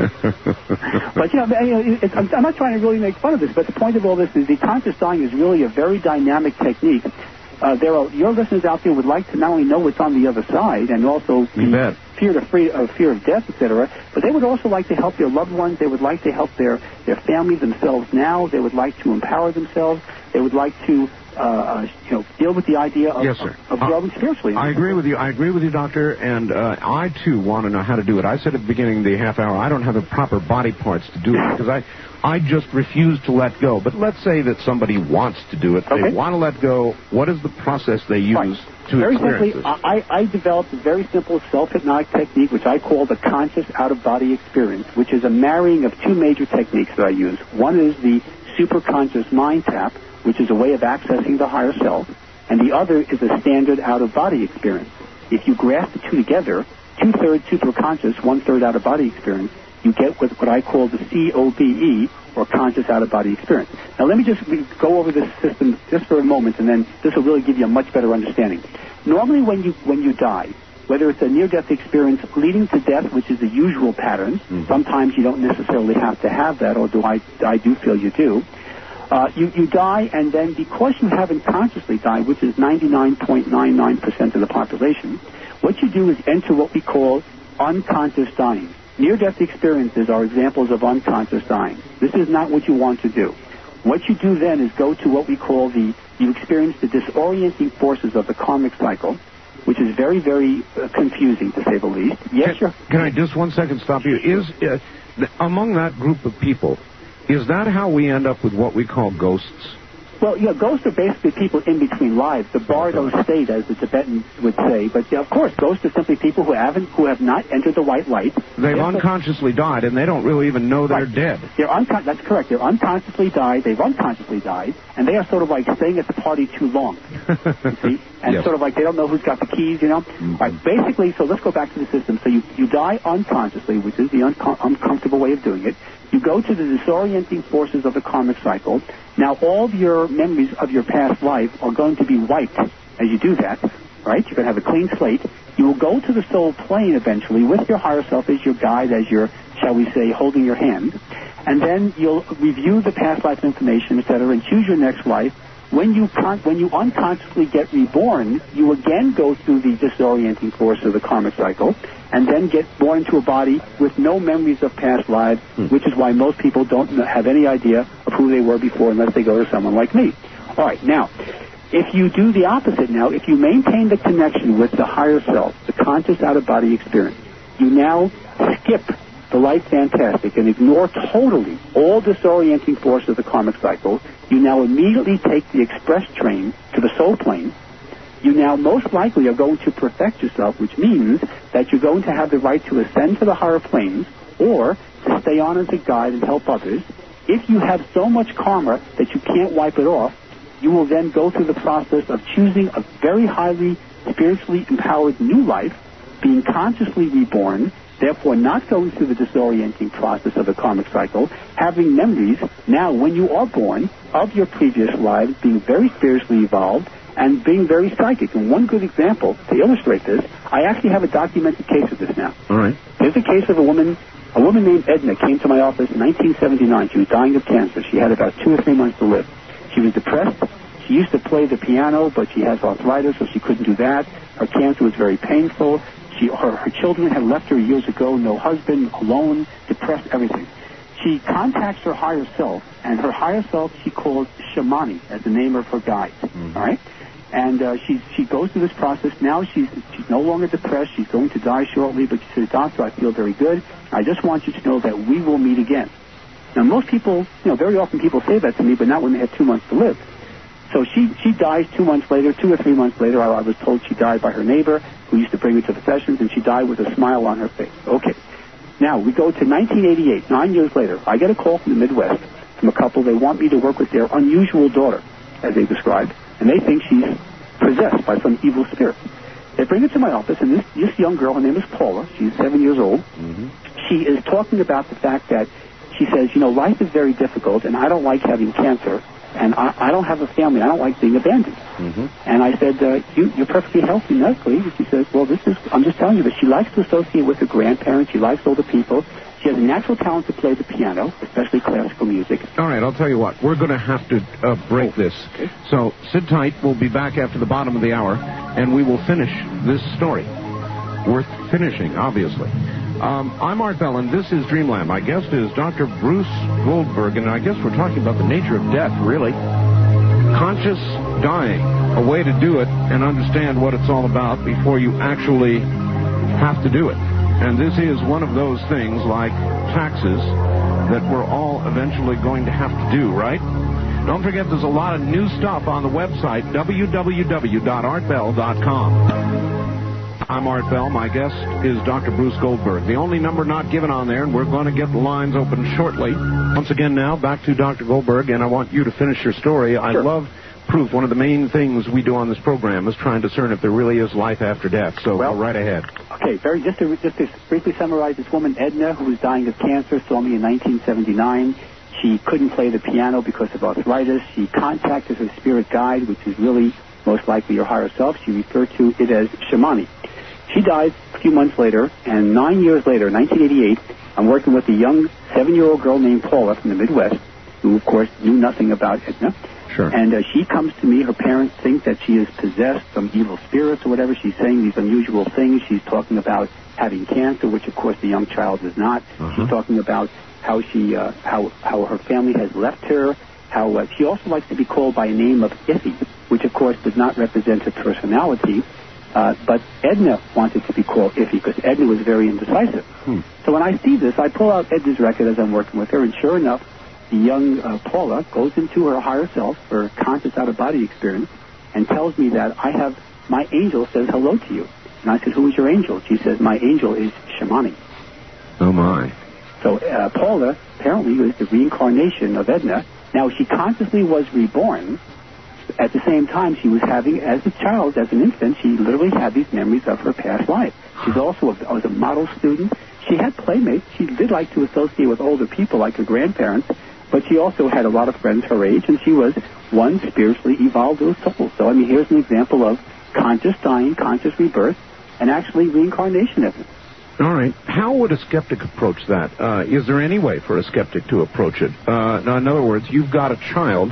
But, you know, it's, I'm not trying to really make fun of this, but the point of all this is the conscious dying is really a very dynamic technique. Uh, there are, your listeners out there would like to not only know what's on the other side and also be fear of, free, uh, fear of death, et cetera, but they would also like to help their loved ones. They would like to help their, their family themselves now. They would like to empower themselves. They would like to Uh, you know, deal with the idea of, yes, sir. of, of growing uh, spiritually. I agree with you. I agree with you, Doctor, and uh, I, too, want to know how to do it. I said at the beginning of the half hour, I don't have the proper body parts to do it, because I, I just refuse to let go. But let's say that somebody wants to do it. Okay. They want to let go. What is the process they use right. to very experience simply, this? I, I developed a very simple self-hypnotic technique, which I call the conscious out-of-body experience, which is a marrying of two major techniques that I use. One is the superconscious mind tap, which is a way of accessing the higher self, and the other is a standard out-of-body experience. If you grasp the two together, two-thirds superconscious, one-third out-of-body experience, you get what, what I call the C O B E, or conscious out-of-body experience. Now, let me just go over this system just for a moment, and then this will really give you a much better understanding. Normally, when you when you die, whether it's a near-death experience leading to death, which is the usual pattern, mm-hmm. sometimes you don't necessarily have to have that, or do I, I do feel you do, Uh, you, you die, and then because you haven't consciously died, which is ninety-nine point nine nine percent of the population, what you do is enter what we call unconscious dying. Near-death experiences are examples of unconscious dying. This is not what you want to do. What you do then is go to what we call the, you experience the disorienting forces of the karmic cycle, which is very, very uh, confusing, to say the least. Yes, can, can I just one second stop you? Is uh, th- among that group of people, is that how we end up with what we call ghosts? Well, yeah, ghosts are basically people in between lives, the bardo state, as the Tibetans would say. But yeah, of course, ghosts are simply people who haven't, who have not entered the white light. They've unconsciously died, and they don't really even know they're right. dead. They're uncon- That's correct. They're unconsciously died. They've unconsciously died, and they are sort of like staying at the party too long. You see, and yes. sort of like they don't know who's got the keys. You know, mm-hmm. right? Basically, so let's go back to the system. So you you die unconsciously, which is the unco- uncomfortable way of doing it. You go to the disorienting forces of the karmic cycle. Now, all of your memories of your past life are going to be wiped as you do that, right? You're going to have a clean slate. You will go to the soul plane eventually with your higher self as your guide, as your, shall we say, holding your hand. And then you'll review the past life information, et cetera, and choose your next life. When you con- when you unconsciously get reborn, you again go through the disorienting force of the karmic cycle, and then get born into a body with no memories of past lives, hmm. which is why most people don't have any idea of who they were before unless they go to someone like me. All right, now, if you do the opposite now, if you maintain the connection with the higher self, the conscious out-of-body experience, you now skip the life fantastic and ignore totally all disorienting force of the karmic cycle. You now immediately take the express train to the soul plane. You now most likely are going to perfect yourself, which means that you're going to have the right to ascend to the higher planes or to stay on as a guide and help others. If you have so much karma that you can't wipe it off, you will then go through the process of choosing a very highly spiritually empowered new life, being consciously reborn, therefore not going through the disorienting process of the karmic cycle, having memories now when you are born of your previous lives, being very spiritually evolved, and being very psychic. And one good example to illustrate this, I actually have a documented case of this now. All right. Here's a case of a woman, a woman named Edna came to my office in nineteen seventy-nine. She was dying of cancer. She had about two or three months to live. She was depressed. She used to play the piano, but she has arthritis, so she couldn't do that. Her cancer was very painful. She, her, her children had left her years ago, no husband, alone, depressed, everything. She contacts her higher self, and her higher self she calls Shamani as the name of her guide. Mm-hmm. All right? And uh, she she goes through this process. Now she's she's no longer depressed. She's going to die shortly, but she says, "Doctor, I feel very good. I just want you to know that we will meet again." Now, most people, you know, very often people say that to me, but not when they have two months to live. So she, she dies two months later, two or three months later. I, I was told she died by her neighbor who used to bring her to the sessions, and she died with a smile on her face. Okay. Now, we go to nineteen eighty-eight, nine years later. I get a call from the Midwest from a couple. They want me to work with their unusual daughter, as they described, and they think she's possessed by some evil spirit. They bring her to my office, and this, this young girl, her name is Paula. She's seven years old. Mm-hmm. She is talking about the fact that she says, you know, life is very difficult, and I don't like having cancer, and I, I don't have a family. I don't like being abandoned. Mm-hmm. And I said, uh, you, you're perfectly healthy medically. And she says, well, this is, I'm just telling you that she likes to associate with her grandparents. She likes older people. She has a natural talent to play the piano, especially classical music. All right, I'll tell you what. We're going to have to uh, break this. Okay. So sit tight. We'll be back after the bottom of the hour, and we will finish this story. Worth finishing, obviously. Um, I'm Art Bell, and this is Dreamland. My guest is Doctor Bruce Goldberg, and I guess we're talking about the nature of death, really. Conscious dying, a way to do it and understand what it's all about before you actually have to do it. And this is one of those things, like taxes, that we're all eventually going to have to do, right? Don't forget, there's a lot of new stuff on the website, w w w dot art bell dot com. I'm Art Bell. My guest is Doctor Bruce Goldberg. The only number not given on there, and we're going to get the lines open shortly. Once again now, back to Doctor Goldberg, and I want you to finish your story. I sure. love proof. One of the main things we do on this program is try and discern if there really is life after death. So well, go right ahead. Okay, very just to, just to briefly summarize, this woman, Edna, who was dying of cancer, saw me in nineteen seventy-nine. She couldn't play the piano because of arthritis. She contacted her spirit guide, which is really most likely your higher self. She referred to it as Shamani. She died a few months later, and nine years later, nineteen eighty-eight, I'm working with a young seven-year-old girl named Paula from the Midwest. who, of course, knew nothing about Edna. Sure. And uh, she comes to me. Her parents think that she is possessed, some evil spirits or whatever. She's saying these unusual things. She's talking about having cancer, which, of course, the young child does not. Uh-huh. She's talking about how she, uh, how how her family has left her. How uh, she also likes to be called by a name of Iffy, which, of course, does not represent her personality. Uh, but Edna wanted to be called Iffy because Edna was very indecisive. Hmm. So when I see this, I pull out Edna's record as I'm working with her, and sure enough, the young uh, Paula goes into her higher self, her conscious out-of-body experience, and tells me that I have, my angel says hello to you. And I said, who is your angel? She says, my angel is Shamani. Oh, my. So uh, Paula apparently was the reincarnation of Edna. Now, she consciously was reborn. At the same time, she was having, as a child, as an infant, she literally had these memories of her past life. She's also a, was a model student. She had playmates. She did like to associate with older people like her grandparents, but she also had a lot of friends her age, and she was one spiritually evolved little soul. So, I mean, here's an example of conscious dying, conscious rebirth, and actually reincarnation of it. All right. How would a skeptic approach that? Uh, is there any way for a skeptic to approach it? Uh, now, in other words, you've got a child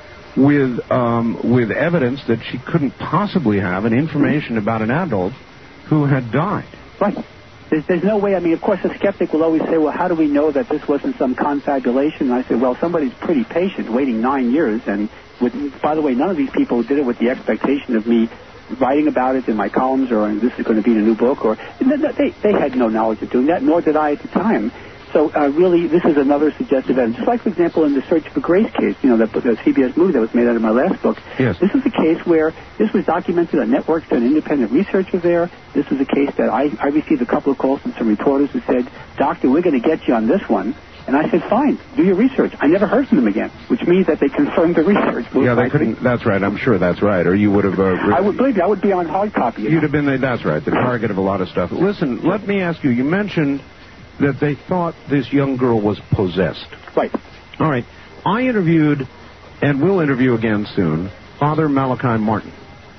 with um, with evidence that she couldn't possibly have, and information about an adult who had died. Right. There's, there's no way. I mean, of course, a skeptic will always say, well, how do we know that this wasn't some confabulation? And I say, well, somebody's pretty patient, waiting nine years. And with, by the way, none of these people did it with the expectation of me writing about it in my columns or this is going to be in a new book. Or they, they had no knowledge of doing that, nor did I at the time. So uh, really, this is another suggestive evidence. Just like, for example, in the Search for Grace case, you know, the, the C B S movie that was made out of my last book. Yes. This is a case where this was documented on networks and independent research was there. This was a case that I, I received a couple of calls from some reporters who said, Doctor, we're going to get you on this one. And I said, fine, do your research. I never heard from them again, which means that they confirmed the research. Yeah, they couldn't. That's right. I'm sure that's right. Or you would have. Uh, I would believe you. I would be on hard copy. You'd know? have been. The, that's right. The target of a lot of stuff. Listen, let me ask you. You mentioned that they thought this young girl was possessed. Right. All right. I interviewed, and will interview again soon, Father Malachi Martin.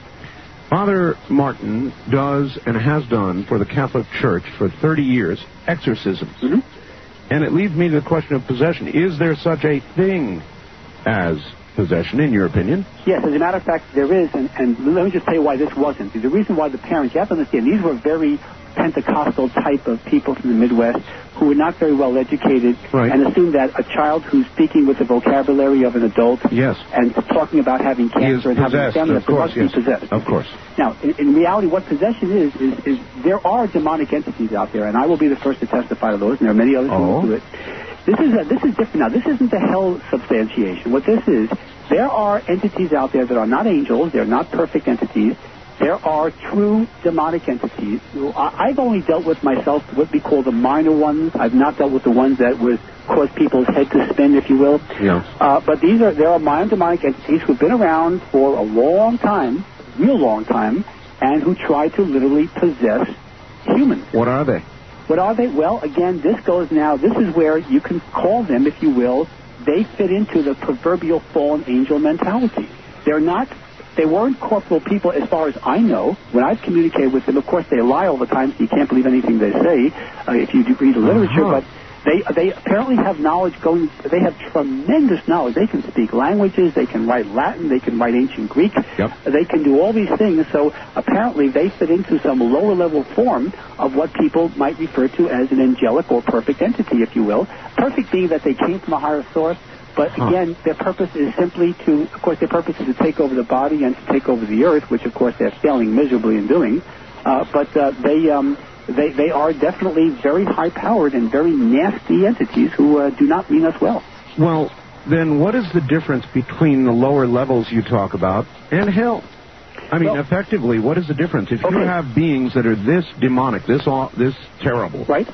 Father Martin does and has done for the Catholic Church for thirty years exorcisms. Mm-hmm. And it leads me to the question of possession. Is there such a thing as possession, in your opinion? Yes, as a matter of fact, there is, and, and let me just tell you why this wasn't. The reason why the parents, you have to understand, these were very Pentecostal type of people from the Midwest who were not very well educated, right, and assumed that a child who's speaking with the vocabulary of an adult, yes, and talking about having cancer and having a family, of course, must yes, be possessed. Of course. Now, in, in reality, what possession is, is, is there are demonic entities out there, and I will be the first to testify to those, and there are many others who oh. will do it. This is a, this is different now. This isn't the hell substantiation. What this is, there are entities out there that are not angels. They're not perfect entities. There are true demonic entities. I've only dealt with myself what we call the minor ones. I've not dealt with the ones that would cause people's head to spin, if you will. Yeah. Uh, but these are there are minor demonic entities who've been around for a long time, real long time, and who try to literally possess humans. What are they? What are they? Well, again, this goes now. This is where you can call them, if you will. They fit into the proverbial fallen angel mentality. They're not. They weren't corporal people as far as I know. When I've communicated with them, of course, they lie all the time, so you can't believe anything they say uh, if you read the literature. Uh-huh. But they they apparently have knowledge going. They have tremendous knowledge. They can speak languages. They can write Latin. They can write ancient Greek. Yep. They can do all these things. So apparently they fit into some lower level form of what people might refer to as an angelic or perfect entity, if you will. Perfect being that they came from a higher source. But huh. again, their purpose is simply to, of course, their purpose is to take over the body and to take over the earth, which, of course, they're failing miserably in doing. Uh, but uh, they, um, they they are definitely very high-powered and very nasty entities who uh, do not mean us well. Well, then what is the difference between the lower levels you talk about and hell? I mean, well, effectively, what is the difference? If okay. you have beings that are this demonic, this aw- this terrible, right?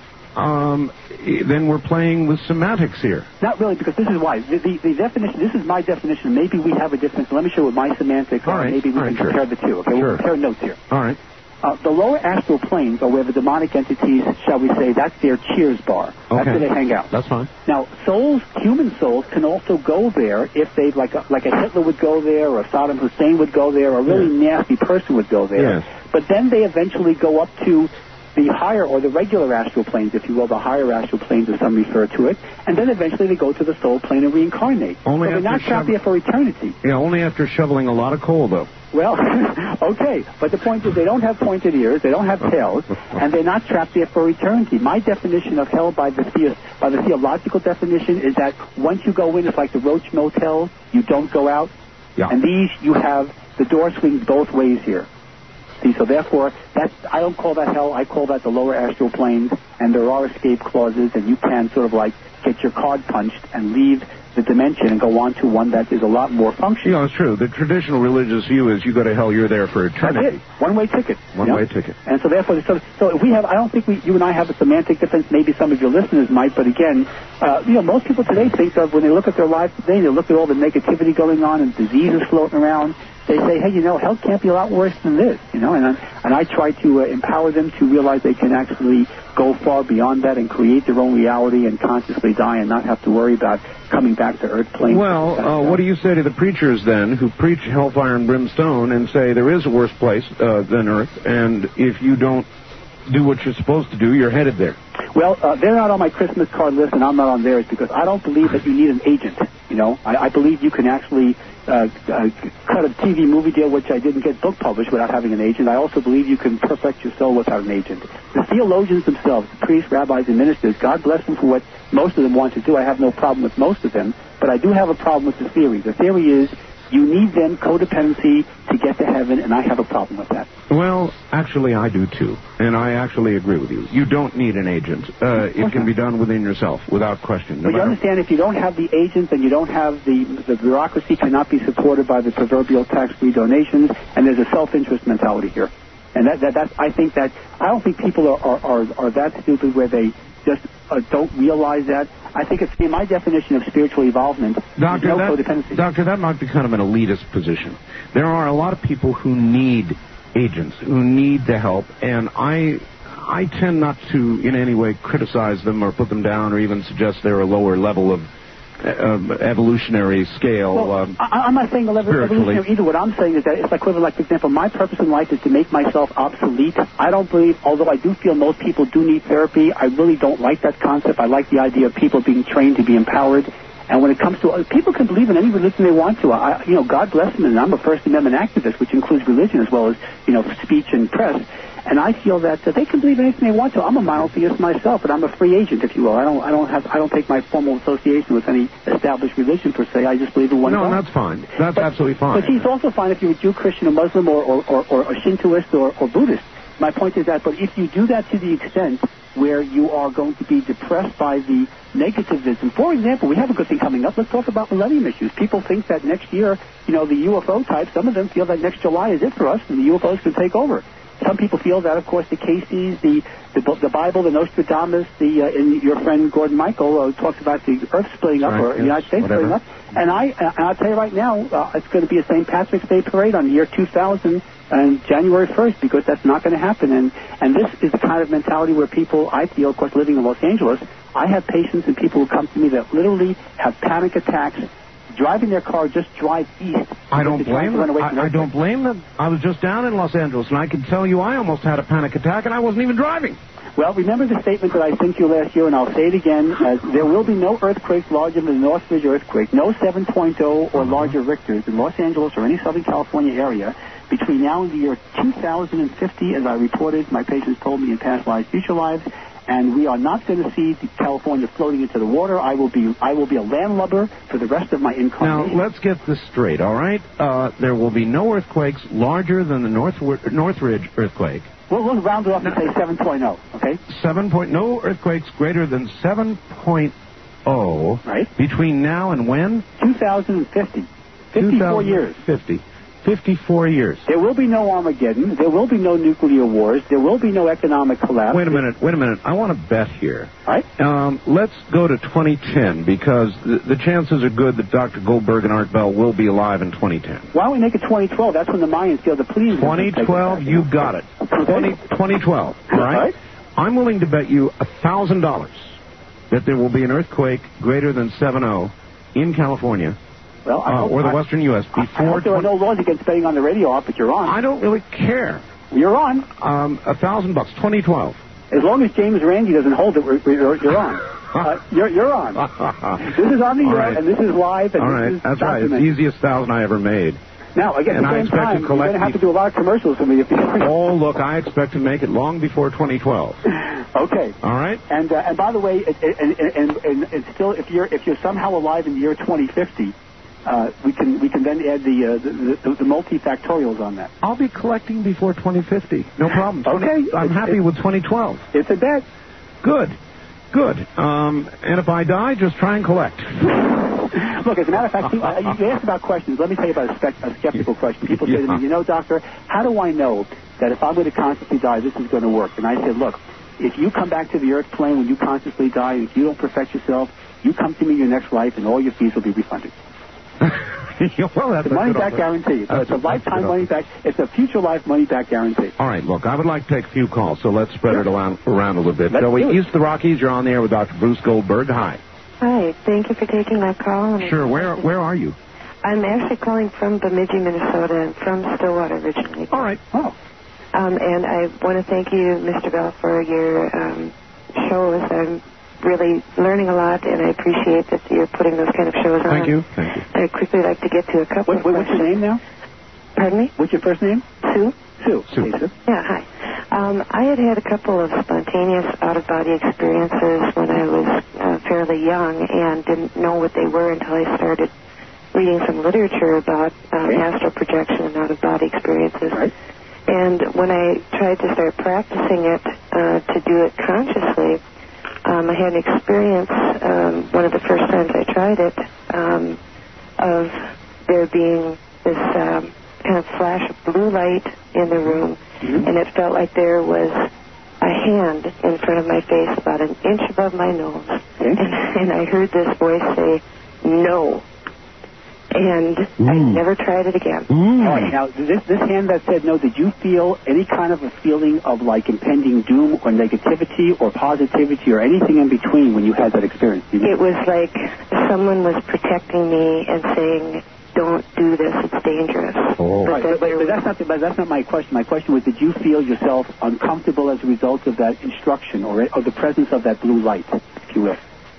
Um, then we're playing with semantics here. Not really, because this is why. The, the, the definition, this is my definition. Maybe we have a difference. Let me show you what my semantics All are. right. Maybe we All can right, compare sure. the two. Okay, sure. we'll compare notes here. All right. Uh, the lower astral planes are where the demonic entities, shall we say, that's their cheers bar. That's okay. where they hang out. That's fine. Now, souls, human souls, can also go there if they, like a, like a Hitler would go there, or Saddam Hussein would go there, or a really yes. nasty person would go there. Yes. But then they eventually go up to the higher or the regular astral planes, if you will, the higher astral planes as some refer to it, and then eventually they go to the soul plane and reincarnate. Only so they're not trapped shov- there for eternity. Yeah, only after shoveling a lot of coal, though. Well, okay, but the point is they don't have pointed ears, they don't have tails, and they're not trapped there for eternity. My definition of hell by the, the by the theological definition is that once you go in, it's like the Roach Motel, you don't go out. Yeah. And these, you have, the door swings both ways here. See, so therefore, that's, I don't call that hell, I call that the lower astral planes, and there are escape clauses, and you can sort of like get your card punched and leave the dimension and go on to one that is a lot more functional. Yeah, it's true. The traditional religious view is you go to hell, you're there for eternity. That's it. One-way ticket. One-way you know? ticket. And so therefore, so, so if we have, I don't think we, you and I have a semantic difference. Maybe some of your listeners might, but again, uh, you know, most people today think of, when they look at their lives today, they look at all the negativity going on and diseases floating around. They say, hey, you know, hell can't be a lot worse than this, you know, and I, and I try to uh, empower them to realize they can actually go far beyond that and create their own reality and consciously die and not have to worry about coming back to earth plane. Well, uh, what do you say to the preachers then who preach hellfire and brimstone and say there is a worse place uh, than earth, and if you don't do what you're supposed to do, you're headed there? Well, uh, they're not on my Christmas card list, and I'm not on theirs because I don't believe that you need an agent. You know, I, I believe you can actually uh, uh, cut a T V movie deal, which I didn't get book published without having an agent. I also believe you can perfect your soul without an agent. The theologians themselves, the priests, rabbis, and ministers, God bless them for what most of them want to do. I have no problem with most of them, but I do have a problem with the theory. The theory is you need then codependency to get to heaven, and I have a problem with that. Well, actually, I do too, and I actually agree with you. You don't need an agent. Uh, it okay. can be done within yourself, without question. No but you understand, if you don't have the agents and you don't have the the bureaucracy cannot be supported by the proverbial tax-free donations, and there's a self-interest mentality here. And that, that that's, I think that, I don't think people are, are, are, are that stupid where they just uh, don't realize that. I think it's, in my definition of spiritual evolvement, Doctor, no that, codependency. Doctor, that might be kind of an elitist position. There are a lot of people who need agents, who need the help, and I I tend not to in any way criticize them or put them down or even suggest they're a lower level of uh, evolutionary scale. Well, um, I, I'm not saying evolutionary either. What I'm saying is that it's equivalent. Like, for example, my purpose in life is to make myself obsolete. I don't believe, although I do feel most people do need therapy, I really don't like that concept. I like the idea of people being trained to be empowered. And when it comes to, uh, people can believe in any religion they want to. I, you know, God bless them, and I'm a First Amendment activist, which includes religion as well as, you know, speech and press. And I feel that uh, they can believe anything they want to. I'm a monotheist myself, but I'm a free agent, if you will. I don't, I don't have, I don't take my formal association with any established religion per se. I just believe in one God. No, that's fine. That's but, absolutely fine. But he's also fine if you're a Jew, Christian, or Muslim, or or, or, or a Shintoist, or, or Buddhist. My point is that, but if you do that to the extent where you are going to be depressed by the negativism. For example, we have a good thing coming up. Let's talk about millennium issues. People think that next year, you know, the U F O types, some of them feel that next July is it for us, and the U F Os can take over. Some people feel that, of course, the Casey's, the the, the Bible, the Nostradamus, the uh, and your friend Gordon Michael uh, talks about the Earth splitting up, right, or yes, the United States whatever. splitting up. And I, uh, and I'll tell you right now, uh, it's going to be a Saint Patrick's Day parade on the year two thousand and January first, because that's not going to happen. And and this is the kind of mentality where people, I feel, of course, living in Los Angeles, I have patients and people who come to me that literally have panic attacks, driving their car, just drive east. I don't blame them. I, I don't blame them. I was just down in Los Angeles, and I can tell you I almost had a panic attack, and I wasn't even driving. Well, remember the statement that I sent you last year, and I'll say it again. As there will be no earthquakes larger than the Northridge earthquake, no seven point oh or larger Richters in Los Angeles or any Southern California area between now and the year two thousand fifty, as I reported, my patients told me in past lives, future lives. And we are not going to see California floating into the water. I will be I will be a landlubber for the rest of my incarnation. Now, let's get this straight, all right? Uh, there will be no earthquakes larger than the North, Northridge earthquake. Well, we'll round it off and say seven point oh, okay? Seven point, no earthquakes greater than seven point oh. Right. Between now and when? two thousand fifty. fifty-four years. fifty. fifty-four years. There will be no Armageddon. There will be no nuclear wars. There will be no economic collapse. Wait a minute. Wait a minute. I want to bet here. All right. Um, let's go to twenty ten, because the, the chances are good that Doctor Goldberg and Art Bell will be alive in twenty ten. Why don't we make it twenty twelve? That's when the Mayans feel the Pleiadians. twenty twelve, you got it. twenty, twenty twelve, all right? Right. I'm willing to bet you one thousand dollars that there will be an earthquake greater than seven oh in California. Well, I uh, hope, or the I, Western U S I, before. I hope there are no laws against betting on the radio, but you're on. I don't really care. You're on. Um, a thousand bucks, twenty twelve. As long as James Randi doesn't hold it, we're, we're, you're on. Uh, you're, you're on. This is on the air, right. and this is live, and All this right, is that's right. It's the documented. easiest thousand I ever made. Now, again, And at the I same expect to time, you're collect going to have the- to do a lot of commercials for me if you... Oh, look, I expect to make it long before twenty twelve. Okay. All right? And uh, and by the way, it, it, and, and, and, and still, if you're if you're somehow alive in the year twenty fifty, uh, we can we can then add the, uh, the, the the multifactorials on that. I'll be collecting before twenty fifty. No problem. Okay. I'm It's- happy it's- with twenty twelve. It's a bet. Good. Good. Um, and if I die, just try and collect. Look, as a matter of fact, you, uh, you asked about questions. Let me tell you about a, spec- a skeptical question. People say to Yeah. me, you know, doctor, how do I know that if I'm going to consciously die, this is going to work? And I said, look, if you come back to the earth plane when you consciously die, and if you don't perfect yourself, you come to me in your next life, and all your fees will be refunded. Well, that's It's a a money good back offer. guarantee. So That's it's a a- that's a lifetime good money offer. back. It's a future life money back guarantee. All right, look, I would like to take a few calls, so let's spread it around, around a little bit. Let's Shall we? do it. East of the Rockies, you're on the air with Doctor Bruce Goldberg. Hi. Hi, thank you for taking my call. And Sure, where where are you? I'm actually calling from Bemidji, Minnesota, and from Stillwater originally. All right. Oh. Um, and I want to thank you, Mister Bell, for your um, shows. I'm really learning a lot, and I appreciate that you're putting those kind of shows on. Thank you. Thank you. I'd quickly like to get to a couple What, of what, what's your questions. name now? Pardon me? What's your first name? Sue? Sue. Sue. Hey, Sue. Yeah, hi. Um, I had had a couple of spontaneous out-of-body experiences when I was uh, fairly young and didn't know what they were until I started reading some literature about um, Okay. astral projection and out-of-body experiences. Right. And when I tried to start practicing it, uh, to do it consciously, um, I had an experience, um, one of the first times I tried it, um, of there being this um, kind of flash of blue light in the room, Mhm. and it felt like there was a hand in front of my face about an inch above my nose. Okay. And, and I heard this voice say, no. And I Mm. never tried it again. Mm. All right, now, this, this hand that said no, did you feel any kind of a feeling of, like, impending doom or negativity or positivity or anything in between when you had that experience? Did you- It was like someone was protecting me and saying, don't do this, it's dangerous. Oh. Right, but, but, but that's not the, but that's not my question. My question was, did you feel yourself uncomfortable as a result of that instruction or, or the presence of that blue light, if you will?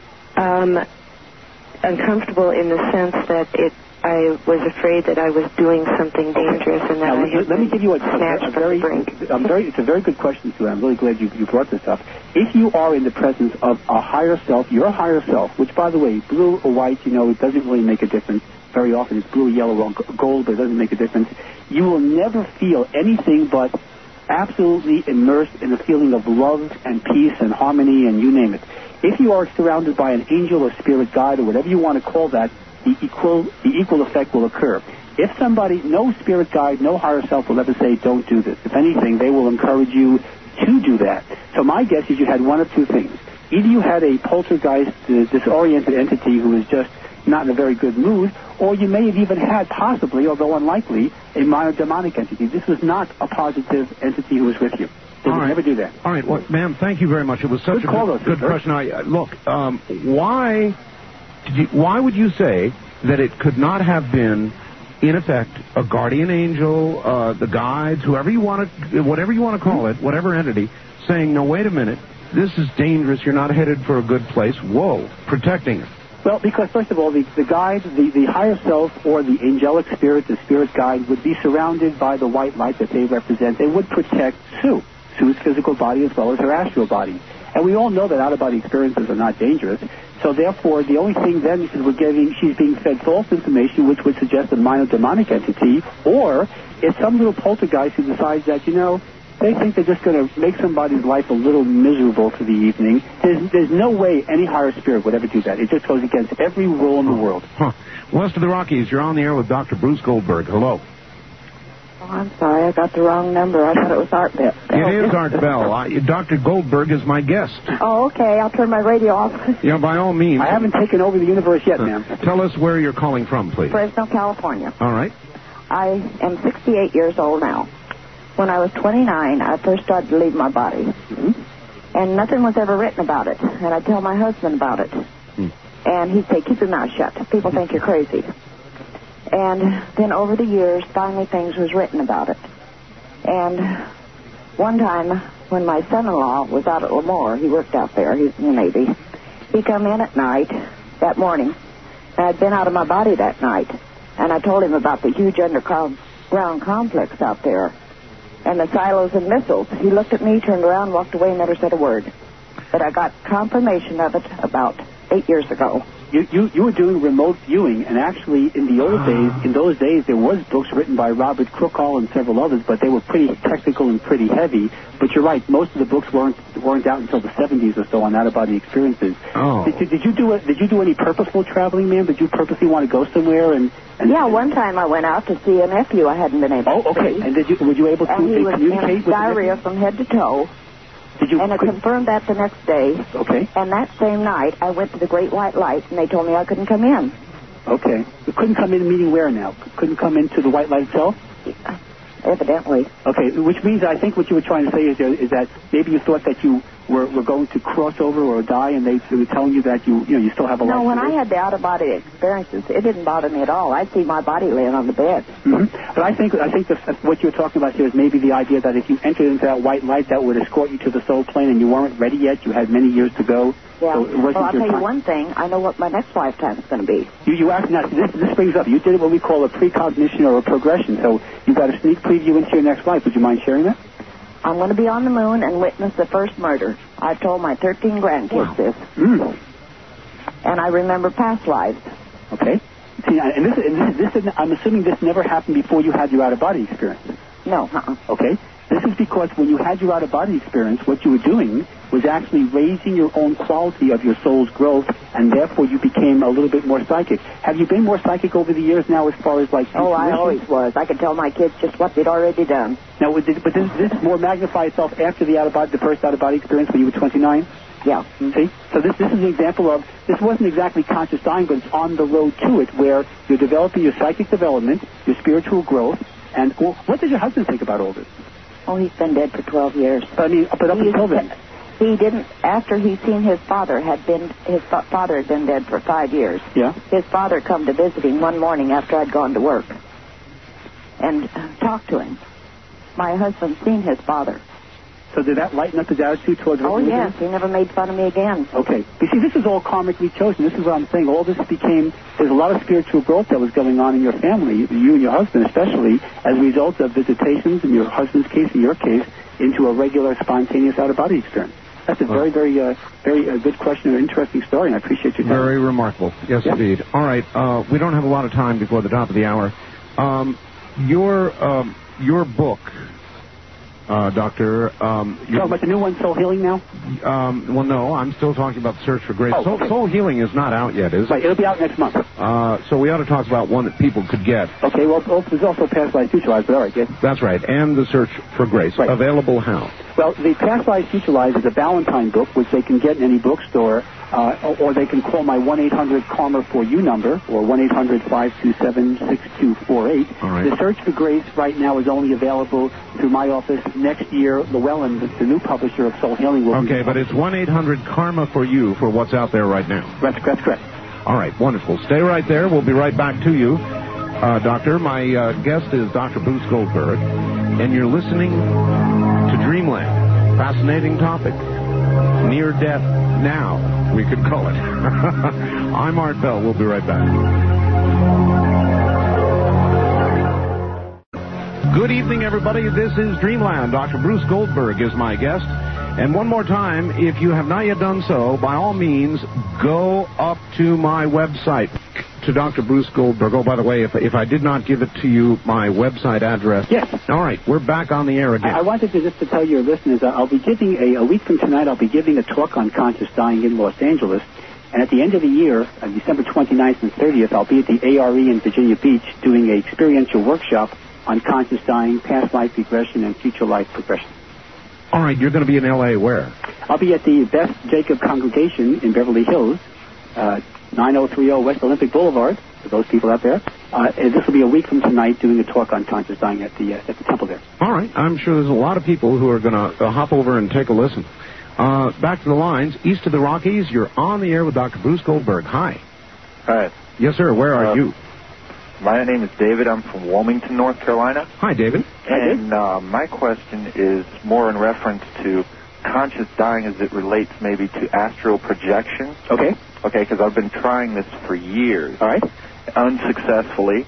Um, uncomfortable in the sense that it, I was afraid that I was doing something dangerous and that Now, I let, had let me been give you a, a, snatched a from very, the brink. I'm very, it's a very good question, Sue. I'm really glad you, you brought this up. If you are in the presence of a higher self, your higher self, which, by the way, blue or white, you know, it doesn't really make a difference. Very often it's blue, yellow, or gold, but it doesn't make a difference. You will never feel anything but absolutely immersed in a feeling of love and peace and harmony and you name it. If you are surrounded by an angel or spirit guide or whatever you want to call that, the equal the equal effect will occur. If somebody, no spirit guide, no higher self will ever say, don't do this. If anything, they will encourage you to do that. So my guess is you had one of two things. Either you had a poltergeist, uh, disoriented entity who was just not in a very good mood, or you may have even had, possibly, although unlikely, a minor demonic entity. This was not a positive entity who was with you. They All would right. never do that. All right, well, ma'am, thank you very much. It was such Good a call, good, though, good sister. question. I, uh, look, um, why, did you, why would you say that it could not have been, in effect, a guardian angel, uh, the guides, whoever you want to, whatever you want to call it, whatever entity, saying, no, wait a minute, this is dangerous, you're not headed for a good place, whoa, protecting it? Well, because first of all, the, the guide, the, the higher self or the angelic spirit, the spirit guide, would be surrounded by the white light that they represent. They would protect Sue, Sue's physical body as well as her astral body. And we all know that out-of-body experiences are not dangerous. So therefore, the only thing then is we're getting, she's being fed false information, which would suggest a minor demonic entity, or it's some little poltergeist who decides that, you know, they think they're just going to make somebody's life a little miserable for the evening. There's, there's no way any higher spirit would ever do that. It just goes against every rule in the world. Huh. West of the Rockies, you're on the air with Doctor Bruce Goldberg. Hello. Oh, I'm sorry. I got the wrong number. I thought it was Art Bell. It is Art Bell. I, Doctor Goldberg is my guest. Oh, okay. I'll turn my radio off. Yeah, by all means. I haven't taken over the universe yet, Uh, ma'am. Tell us where you're calling from, please. Fresno, California. All right. I am sixty-eight years old now. When I was twenty-nine, I first started to leave my body. Mm-hmm. And nothing was ever written about it. And I'd tell my husband about it. Hmm. And he'd say, keep your mouth shut. People think you're crazy. And then over the years, finally things was written about it. And one time, when my son-in-law was out at Lemoore. He worked out there. He was in the Navy. He come in at night that morning. And I'd been out of my body that night. And I told him about the huge underground complex out there and the silos and missiles. He looked at me, turned around, walked away, and never said a word. But I got confirmation of it about eight years ago. You, you you were doing remote viewing, and actually in the old days, in those days, there was books written by Robert Crookall and several others, but they were pretty technical and pretty heavy. But you're right, most of the books weren't weren't out until the seventies or so on out-of-body experiences. Oh. Did, did, did you do a, Did you do any purposeful traveling, ma'am? Did you purposely want to go somewhere? And, and yeah, one time I went out to see a nephew I hadn't been able oh, to okay. see. And did you were you able to and he was communicate in with diarrhea from head to toe? Did you? And I could, confirmed that the next day. Okay. And that same night, I went to the Great White Light, and they told me I couldn't come in. Okay. You couldn't come in, meaning where now? Couldn't come into the White Light itself? Yeah, evidently. Okay, which means I think what you were trying to say is, is that maybe you thought that you were, were going to cross over or die, and they, they were telling you that you you know you still have a life. No, when I had the out-of-body experiences, it didn't bother me at all. I'd see my body laying on the bed. Mm-hmm. But I think I think the, what you're talking about here is maybe the idea that if you entered into that white light, that would escort you to the soul plane, and you weren't ready yet. You had many years to go. Yeah. So it wasn't well, I'll your tell time. you one thing. I know what my next lifetime is going to be. You, you asked now. This, this brings up. You did what we call a precognition or a progression. So you got a sneak preview into your next life. Would you mind sharing that? I'm going to be on the moon and witness the first murder. I've told my thirteen grandkids Wow. this. Mm. And I remember past lives. Okay. See, and this, and this, this, I'm assuming this never happened before you had your out-of-body experience. No, uh-uh. Okay. This is because when you had your out-of-body experience, what you were doing was actually raising your own quality of your soul's growth, and therefore you became a little bit more psychic. Have you been more psychic over the years now as far as, like... Oh, I intuition? always was. I could tell my kids just what they'd already done. Now, would this- but does this more magnify itself after the out-of-body, the first out-of-body experience when you were twenty-nine? Yeah. See? So this this is an example of, this wasn't exactly conscious dying, but it's on the road to it, where you're developing your psychic development, your spiritual growth, and well, what does your husband think about all this? Oh, he's been dead for twelve years. But I mean, but up He until used then... to- He didn't, after he seen his father had been, his fa- father had been dead for five years. Yeah? His father come to visit him one morning after I'd gone to work and uh, talked to him. My husband seen his father. So did that lighten up his attitude towards Oh, what you were yes, he never made fun of me again. Okay. You see, this is all karmically chosen. This is what I'm saying. All this became, there's a lot of spiritual growth that was going on in your family, you and your husband especially, as a result of visitations, in your husband's case, in your case, into a regular, spontaneous out-of-body experience. That's a very, very, uh, very uh, good question and interesting story, and I appreciate your time. Very remarkable. Yes, Yeah. indeed. All right. Uh, we don't have a lot of time before the top of the hour. Um, your um, your book, uh, Doctor. Um, You talking about the new one, Soul Healing, now? um, well, no, I'm still talking about the Search for Grace. Oh, Soul, okay. Soul Healing is not out yet, is it? Right, it'll be out next month. Uh, so we ought to talk about one that people could get. Okay, well, oh, there's also Past Life, Future Lives, but all right, yes. That's right. And the Search for Grace. Right. Available how? Well, the Past Life, Future Lives is a Valentine book, which they can get in any bookstore, uh, or, or they can call my one eight hundred karma for you number, or one eight hundred five two seven six two four eight. All right. The Search for Grace right now is only available through my office. Next year, Llewellyn, the, the new publisher of Soul Healing, will be... Okay, but it's one eight hundred karma for you for what's out there right now. That's, that's correct. All right, wonderful. Stay right there. We'll be right back to you. Uh, doctor, my uh, guest is Doctor Bruce Goldberg, and you're listening to Dreamland. Fascinating topic. Near death now, we could call it. I'm Art Bell. We'll be right back. Good evening, everybody. This is Dreamland. Doctor Bruce Goldberg is my guest. And one more time, if you have not yet done so, by all means, go up to my website, to Doctor Bruce Goldberg. Oh, by the way, if, if I did not give it to you, my website address. Yes. All right, we're back on the air again. I, I wanted to just to tell your listeners, uh, I'll be giving, a, a week from tonight, I'll be giving a talk on conscious dying in Los Angeles. And at the end of the year, on December twenty-ninth and thirtieth, I'll be at the A R E in Virginia Beach doing an experiential workshop on conscious dying, past life regression, and future life progression. All right, you're going to be in L A where? I'll be at the Beth Jacob Congregation in Beverly Hills, uh, nine oh three oh West Olympic Boulevard, for those people out there. Uh, and this will be a week from tonight doing a talk on conscious dying at the, uh, at the temple there. All right, I'm sure there's a lot of people who are going to uh, hop over and take a listen. Uh, back to the lines. East of the Rockies, you're on the air with Doctor Bruce Goldberg. Hi. Hi. Yes, sir. Where are Uh, you? My name is David. I'm from Wilmington, North Carolina. Hi, David. And uh, my question is more in reference to conscious dying as it relates maybe to astral projection. Okay. Okay, because I've been trying this for years. All right. Unsuccessfully.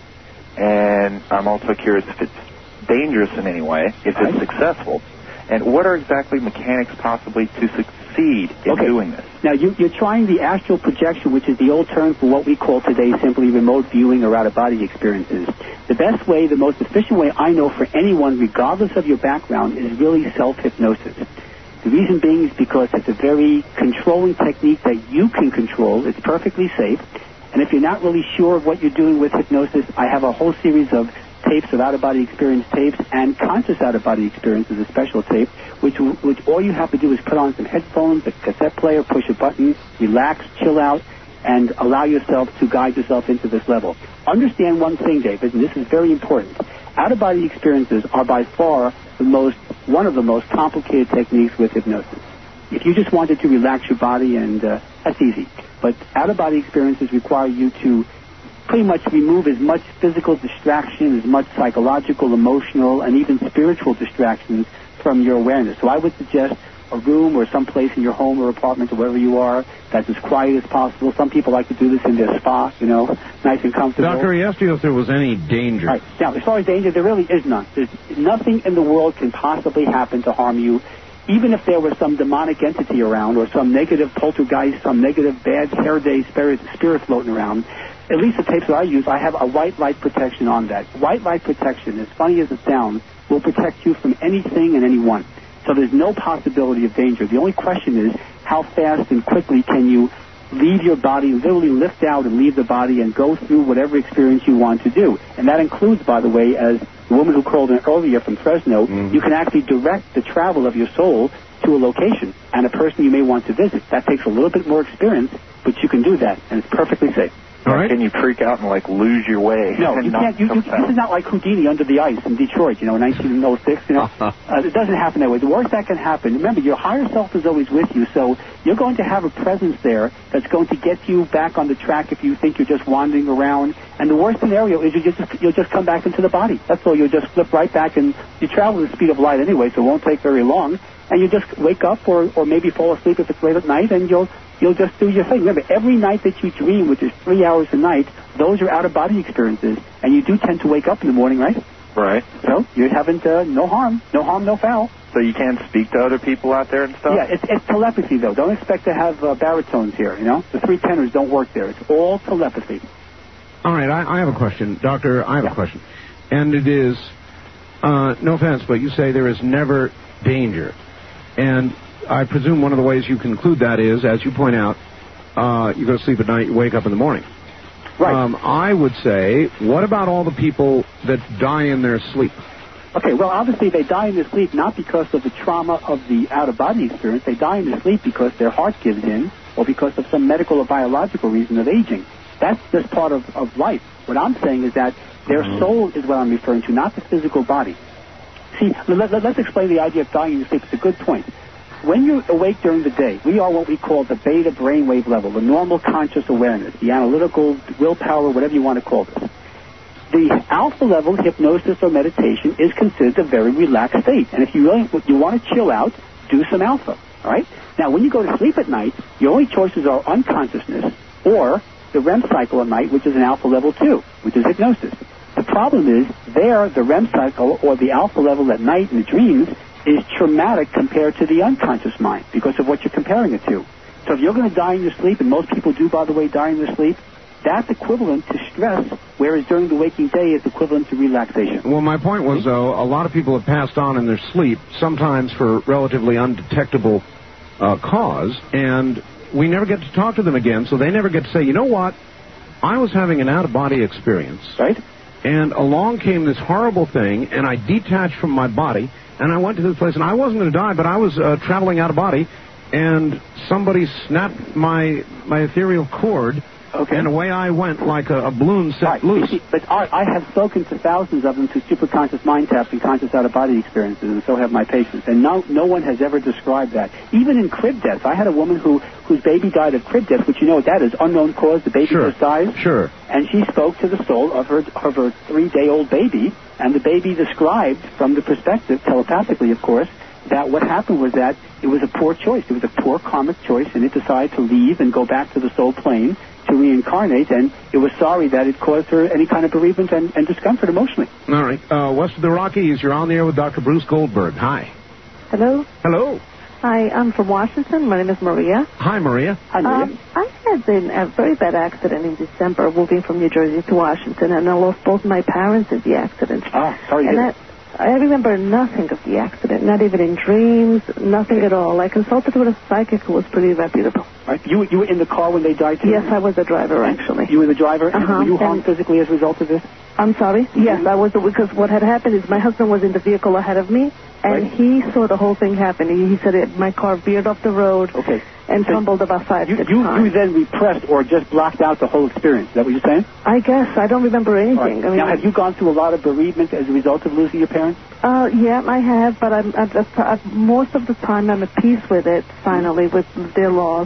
And I'm also curious if it's dangerous in any way, if All it's right. successful. And what are exactly mechanics possibly to succeed in Okay. doing this? Now, you, you're trying the astral projection, which is the old term for what we call today simply remote viewing or out-of-body experiences. The best way, the most efficient way I know for anyone, regardless of your background, is really self-hypnosis. The reason being is because it's a very controlling technique that you can control. It's perfectly safe. And if you're not really sure of what you're doing with hypnosis, I have a whole series of tapes of out-of-body experience tapes and conscious out-of-body experiences, a special tape, which which all you have to do is put on some headphones, a cassette player, push a button, relax, chill out, and allow yourself to guide yourself into this level. Understand one thing, David, and this is very important. Out-of-body experiences are by far the most, one of the most complicated techniques with hypnosis. If you just wanted to relax your body, and uh, that's easy. But out-of-body experiences require you to pretty much remove as much physical distraction, as much psychological, emotional, and even spiritual distractions from your awareness. So I would suggest a room or some place in your home or apartment or wherever you are that's as quiet as possible. Some people like to do this in their spa, you know, nice and comfortable. Doctor, he asked you if there was any danger. All right. Now, as far as danger, there really is none. There's nothing in the world can possibly happen to harm you. Even if there was some demonic entity around or some negative poltergeist, some negative bad hair day spirit, spirit floating around, at least the tapes that I use, I have a white light protection on that. White light protection, as funny as it sounds, will protect you from anything and anyone. So there's no possibility of danger. The only question is how fast and quickly can you leave your body, literally lift out and leave the body and go through whatever experience you want to do. And that includes, by the way, as the woman who called in earlier from Fresno, mm-hmm. you can actually direct the travel of your soul to a location and a person you may want to visit. That takes a little bit more experience, but you can do that, and it's perfectly safe. All right. Can you freak out and, like, lose your way? No, you can't. You, you, this is not like Houdini under the ice in Detroit, you know, in nineteen oh six, you know. uh, it doesn't happen that way. The worst that can happen, remember, your higher self is always with you, so you're going to have a presence there that's going to get you back on the track if you think you're just wandering around. And the worst scenario is you just, you'll just come back into the body. That's all. You'll just flip right back, and you travel at the speed of light anyway, so it won't take very long. And you just wake up or, or maybe fall asleep if it's late at night, and you'll you'll just do your thing. Remember, every night that you dream, which is three hours a night, those are out-of-body experiences, and you do tend to wake up in the morning, right? Right. So you haven't, uh, no harm, no harm, no foul. So you can't speak to other people out there and stuff? Yeah, it's, it's telepathy, though. Don't expect to have uh, baritones here, you know? The three tenors don't work there. It's all telepathy. All right, I, I have a question. Doctor, I have yeah. a question. And it is, uh, no offense, but you say there is never danger. And I presume one of the ways you conclude that is, as you point out, uh, you go to sleep at night, you wake up in the morning. Right. Um, I would say, what about all the people that die in their sleep? Okay, well, obviously they die in their sleep not because of the trauma of the out-of-body experience. They die in their sleep because their heart gives in or because of some medical or biological reason of aging. That's just part of, of life. What I'm saying is that their mm-hmm. soul is what I'm referring to, not the physical body. See, let, let, let's explain the idea of dying in your sleep. It's a good point. When you're awake during the day, we are what we call the beta brainwave level, the normal conscious awareness, the analytical willpower, whatever you want to call this. The alpha level hypnosis or meditation is considered a very relaxed state. And if you really you want to chill out, do some alpha. All right? Now, when you go to sleep at night, your only choices are unconsciousness or the R E M cycle at night, which is an alpha level two, which is hypnosis. The problem is there, the R E M cycle or the alpha level at night in the dreams is traumatic compared to the unconscious mind because of what you're comparing it to. So if you're going to die in your sleep, and most people do, by the way, die in their sleep, that's equivalent to stress, whereas during the waking day it's equivalent to relaxation. Well, my point was, though, a lot of people have passed on in their sleep, sometimes for relatively undetectable uh, cause, and we never get to talk to them again, so they never get to say, you know what, I was having an out-of-body experience. Right. And along came this horrible thing, and I detached from my body, and I went to this place, and I wasn't going to die, but I was uh, traveling out of body, and somebody snapped my my ethereal cord, Okay. And away I went like a, a balloon set right. loose. See, but Art, I have spoken to thousands of them through superconscious mind taps and conscious out-of-body experiences, and so have my patients. And no, no one has ever described that. Even in crib deaths, I had a woman who whose baby died of crib death, which you know what that is, unknown cause, the baby Sure. just dies. Sure. And she spoke to the soul of her of her three-day-old baby, and the baby described from the perspective, telepathically, of course, that what happened was that it was a poor choice. It was a poor karmic choice, and it decided to leave and go back to the soul plane to reincarnate, and it was sorry that it caused her any kind of bereavement and, and discomfort emotionally. All right. Uh, west of the Rockies, you're on the air with Doctor Bruce Goldberg. Hi. Hello. Hello. Hi, I'm from Washington. My name is Maria. Hi, Maria. Hi, Maria. Um, I had been a very bad accident in December, moving from New Jersey to Washington, and I lost both my parents in the accident. Ah, sorry to and hear I, I remember nothing of the accident, not even in dreams, nothing at all. I consulted with a psychic who was pretty reputable. Right. You, you were in the car when they died, too? Yes, I was the driver, actually. You were the driver? And Uh-huh. were you harmed And- physically as a result of this? I'm sorry? Yes, I was, because what had happened is my husband was in the vehicle ahead of me, and Right. he saw the whole thing happen. He, he said it, my car veered off the road Okay. and So tumbled about five, You, six you, times. you then repressed or just blocked out the whole experience. Is that what you're saying? I guess. I don't remember anything. All right. I mean, Now, have you gone through a lot of bereavement as a result of losing your parents? Uh, yeah, I have, but I'm, I'm just, uh, most of the time I'm at peace with it, finally, with their loss.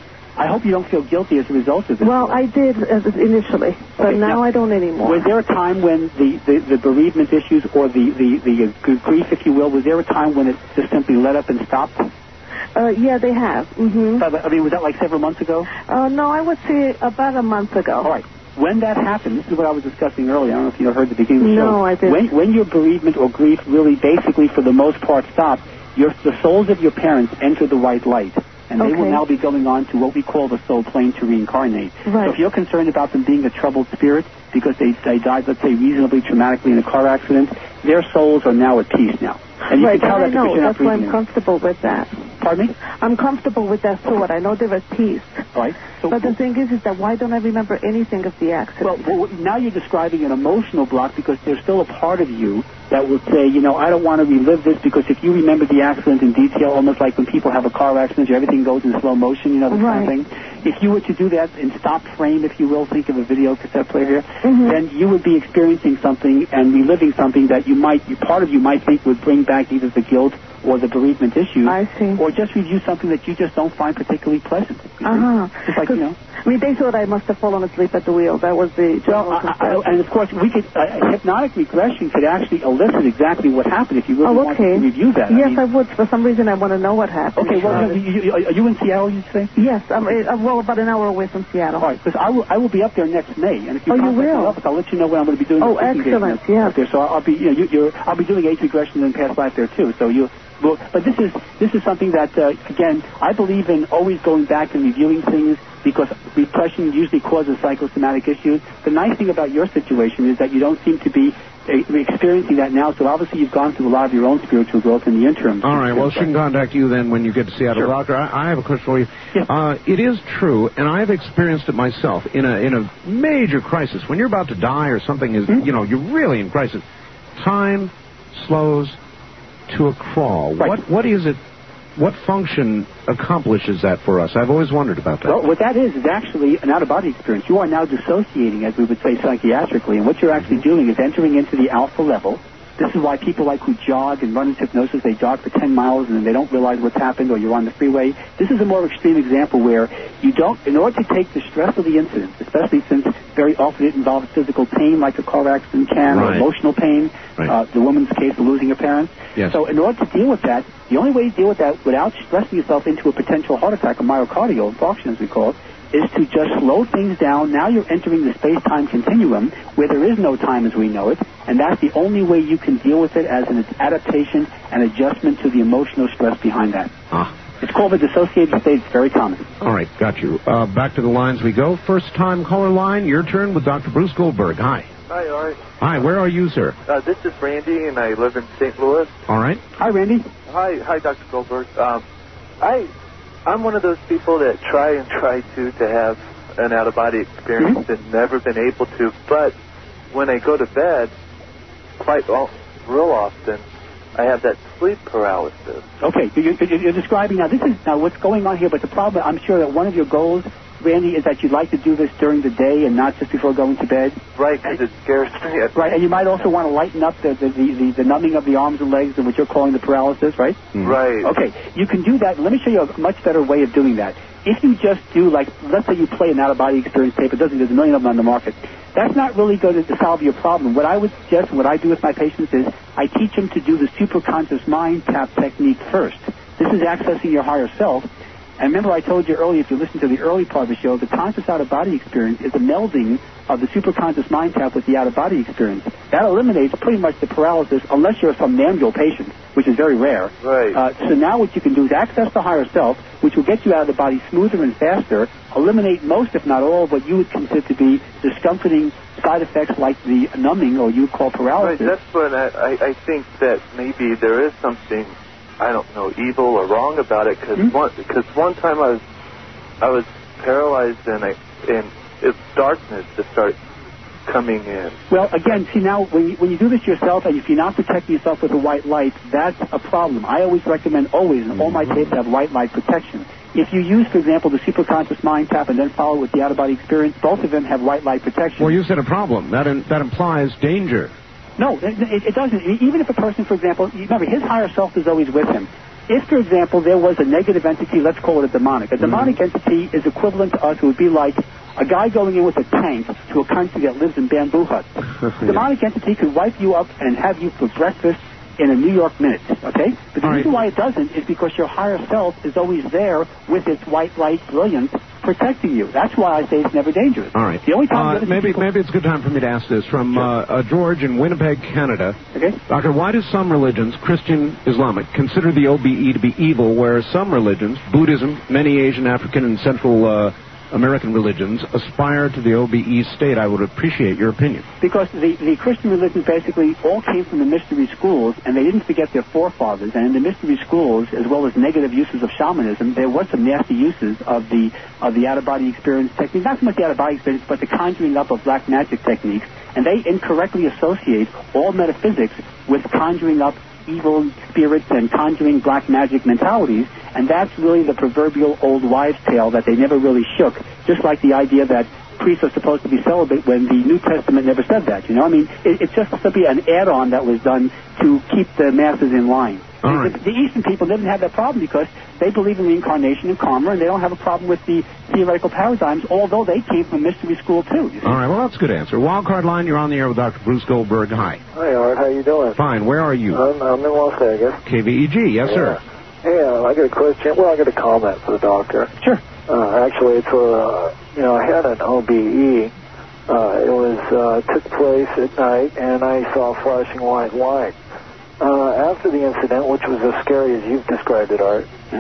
I hope you don't feel guilty as a result of this. Well, I did uh, initially, but Okay, now, now, I don't anymore. Was there a time when the, the, the bereavement issues or the, the, the uh, grief, if you will, was there a time when it just simply let up and stopped? Uh, yeah, they have. Mm-hmm. I mean, was that like several months ago? Uh, no, I would say about a month ago. All right. When that happened, this is what I was discussing earlier. I don't know if you heard the beginning of the show. No, I didn't. When, when your bereavement or grief really basically, for the most part, stopped, your, the souls of your parents enter the white light. And they Okay. will now be going on to what we call the soul plane to reincarnate. Right. So if you're concerned about them being a troubled spirit because they, they died, let's say, reasonably traumatically in a car accident, their souls are now at peace now. And you Right, can tell I that because know. you're not That's why I'm breathing. comfortable with that. Pardon me? I'm comfortable with that thought. I know they're at peace. All right. So, But the thing is, is that why don't I remember anything of the accident? well, well, now you're describing an emotional block because there's still a part of you that will say, you know, I don't want to relive this because if you remember the accident in detail, almost like when people have a car accident, everything goes in slow motion, you know, this Right. kind of thing. If you were to do that in stop frame, if you will, think of a video cassette player here, Mhm. then you would be experiencing something and reliving something that you might, you, part of you might think would bring back either the guilt or the bereavement issue, I see. or just review something that you just don't find particularly pleasant. you see? Uh-huh. Just like, you know. I mean, they thought I must have fallen asleep at the wheel. That was the general Well, I, I, conception. and of course, we could uh, hypnotic regression could actually elicit exactly what happened if you really Oh, wanted okay. to review that. Yes, mean, I would. For some reason, I want to know what happened. Okay, well, Uh, you, you, are you in Seattle, you say? yes, I'm uh, well about an hour away from Seattle. All right, because I will, I will be up there next May, and if you Oh, you contact my will? office, I'll let you know when I'm going to be doing. Oh, the speaking excellent, engagement yes. up there. So I'll be, you know, you, you're, I'll be doing age regression and past life there too. So you, well, but this is this is something that uh, again, I believe in always going back and reviewing things because repression usually causes psychosomatic issues. The nice thing about your situation is that you don't seem to be uh, experiencing that now. So obviously you've gone through a lot of your own spiritual growth in the interim. All right. Well, she can contact you then when you get to Seattle. Sure. Doctor, I, I have a question for you. Yes. Uh, it is true, and I've experienced it myself in a in a major crisis. When you're about to die or something is, Hmm? you know, you're really in crisis. Time slows to a crawl. Right. What what is it? What function accomplishes that for us? I've always wondered about that. Well, what that is is actually an out-of-body experience. You are now dissociating, as we would say psychiatrically, and what you're actually doing is entering into the alpha level. This is why people like who jog and run in hypnosis, they jog for ten miles and they don't realize what's happened, or you're on the freeway. This is a more extreme example where you don't, in order to take the stress of the incident, especially since very often it involves physical pain like a car accident can, or Right. emotional pain, Right. uh, the woman's case of losing her parents. Yes. So in order to deal with that, the only way to deal with that without stressing yourself into a potential heart attack, a myocardial infarction as we call it, is to just slow things down. Now you're entering the space-time continuum where there is no time as we know it, and that's the only way you can deal with it as an adaptation and adjustment to the emotional stress behind that. Ah. It's called the dissociated state. It's very common. All right, got you. Uh, back to the lines we go. First time caller line, your turn with Doctor Bruce Goldberg. Hi. Hi, Art. Hi, where are you, sir? Uh, this is Randy, and I live in Saint Louis. All right. Hi, Randy. Hi, hi, Doctor Goldberg. Um, I, I'm one of those people that try and try to to have an out-of-body experience Mm-hmm. and never been able to. But when I go to bed, quite all, real often, I have that sleep paralysis. Okay, you're, you're, you're describing now. This is now what's going on here. But the problem, I'm sure that one of your goals Randy, is that you'd like to do this during the day and not just before going to bed. Right, because it scares me. Right, and you might also want to lighten up the the, the, the the numbing of the arms and legs and what you're calling the paralysis, right? Mm-hmm. Right. Okay, you can do that. Let me show you a much better way of doing that. If you just do, like, let's say you play an out-of-body experience tape, it doesn't, there's a million of them on the market. That's not really going to solve your problem. What I would suggest, what I do with my patients is I teach them to do the superconscious mind tap technique first. This is accessing your higher self. And remember, I told you earlier, if you listen to the early part of the show, the conscious out-of-body experience is a melding of the superconscious mind tap with the out-of-body experience. That eliminates pretty much the paralysis, unless you're a somnambule patient, which is very rare. Right. Uh, so now what you can do is access the higher self, which will get you out of the body smoother and faster, eliminate most, if not all, of what you would consider to be discomforting side effects like the numbing, or you would call paralysis. Right, that's when I, I, I think that maybe there is something, I don't know, evil or wrong about it, because mm-hmm. one, because one time I was I was paralyzed and I, and it's darkness that started coming in. Well, again, see now, when you, when you do this yourself, and if you're not protecting yourself with a white light, that's a problem. I always recommend, always, and all my tapes have white light protection. If you use, for example, the superconscious mind tap and then follow it with the out-of-body experience, both of them have white light protection. Well, you said a problem. That in, that implies danger. No, it, it doesn't. Even if a person, for example, remember, his higher self is always with him. If, for example, there was a negative entity, let's call it a demonic. A demonic mm-hmm. entity is equivalent to us. It would be like a guy going in with a tank to a country that lives in bamboo huts. yeah. Demonic entity could wipe you up and have you for breakfast in a New York minute, okay? But the All reason right. why it doesn't is because your higher self is always there with its white light brilliance protecting you. That's why I say it's never dangerous. All right. The only time uh, maybe people... maybe it's a good time for me to ask this from sure. uh, uh, George in Winnipeg, Canada. Okay. Doctor, why do some religions, Christian, Islamic, consider the O B E to be evil, whereas some religions, Buddhism, many Asian, African, and Central uh, American religions, aspire to the O B E state? I would appreciate your opinion. Because the, the Christian religions basically all came from the mystery schools, and they didn't forget their forefathers. And in the mystery schools, as well as negative uses of shamanism, there was some nasty uses of the of the out-of-body experience technique. Not so much the out-of-body experience, but the conjuring up of black magic techniques. And they incorrectly associate all metaphysics with conjuring up evil spirits and conjuring black magic mentalities, and that's really the proverbial old wives' tale that they never really shook, just like the idea that priests are supposed to be celibate when the New Testament never said that, you know? I mean, it, it's just simply an add-on that was done to keep the masses in line. All the, right. the, the Eastern people didn't have that problem because they believe in reincarnation and karma, and they don't have a problem with the theoretical paradigms, although they came from mystery school, too. You see? All right, well, that's a good answer. Wildcard line, you're on the air with Doctor Bruce Goldberg. Hi. Hi, Art. How you doing? Fine. Where are you? I'm, I'm in Las Vegas. K V E G. Yes, yeah. sir. Hey, uh, I got a question. Well, I got a comment for the doctor. Sure. Uh, actually, it's for, uh, you know, I had an O B E. Uh, it was, uh, took place at night, and I saw flashing white light. Uh, after the incident, which was as scary as you've described it, Art, yeah.